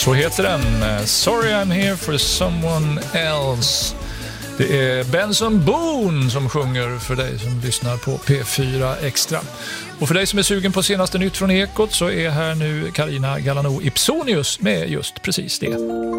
Så heter den. Sorry I'm here for someone else. Det är Benson Boone som sjunger för dig som lyssnar på P fyra Extra. Och för dig som är sugen på senaste nytt från Ekot så är här nu Carina Galano Ipsonius med just precis det.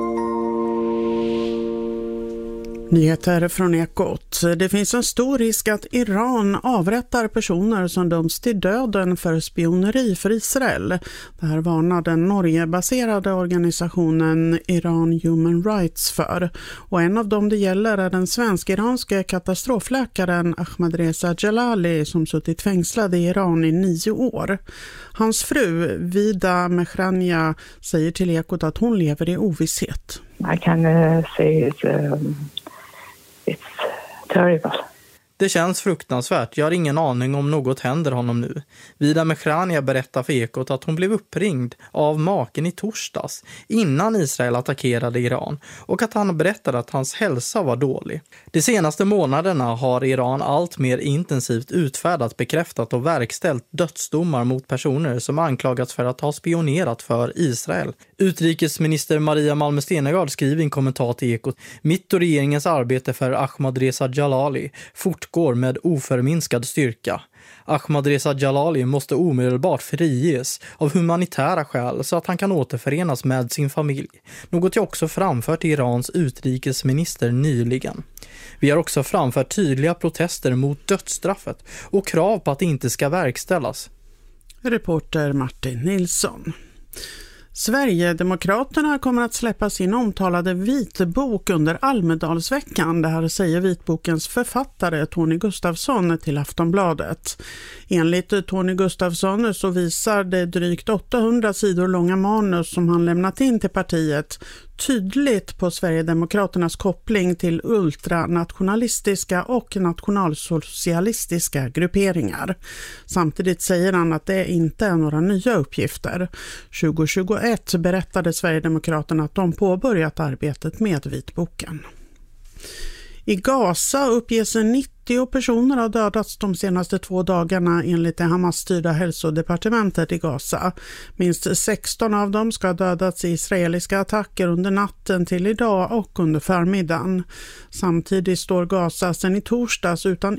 Nyheter från Ekot. Det finns en stor risk att Iran avrättar personer som döms till döden för spioneri för Israel. Det här varnar den Norge-baserade organisationen Iran Human Rights för. Och en av dem det gäller är den svensk-iranske katastrofläkaren Ahmadreza Jalali som suttit fängslad i Iran i nio år. Hans fru Vida Mehranija säger till Ekot att hon lever i ovisshet. I can uh, say it's, um, it's terrible. Det känns fruktansvärt. Jag har ingen aning om något händer honom nu. Vida Mehranija berättar för Ekot att hon blev uppringd av maken i torsdags innan Israel attackerade Iran och att han berättade att hans hälsa var dålig. De senaste månaderna har Iran allt mer intensivt utfärdat, bekräftat och verkställt dödsdomar mot personer som anklagats för att ha spionerat för Israel. Utrikesminister Maria Malmö Stenergard skriver i en kommentar till Ekot: mitt och regeringens arbete för Ahmadreza Jalali fortgår med oförminskad styrka. Ahmadreza Jalali måste omedelbart friges av humanitära skäl så att han kan återförenas med sin familj. Något jag också framfört till Irans utrikesminister nyligen. Vi har också framfört tydliga protester mot dödsstraffet och krav på att det inte ska verkställas. Reporter Martin Nilsson. Sverigedemokraterna kommer att släppa sin omtalade vitbok under Almedalsveckan. Det här säger vitbokens författare Tony Gustafsson till Aftonbladet. Enligt Tony Gustafsson så visar det drygt åttahundra sidor långa manus som han lämnat in till partiet tydligt på Sverigedemokraternas koppling till ultranationalistiska och nationalsocialistiska grupperingar. Samtidigt säger han att det inte är några nya uppgifter. tjugohundratjugoett berättade Sverigedemokraterna att de påbörjat arbetet med vitboken. I Gaza uppges nittio personer har dödats de senaste två dagarna enligt det Hamas-styrda hälsodepartementet i Gaza. Minst sexton av dem ska ha dödats i israeliska attacker under natten till idag och under förmiddagen. Samtidigt står Gaza sedan i torsdags utan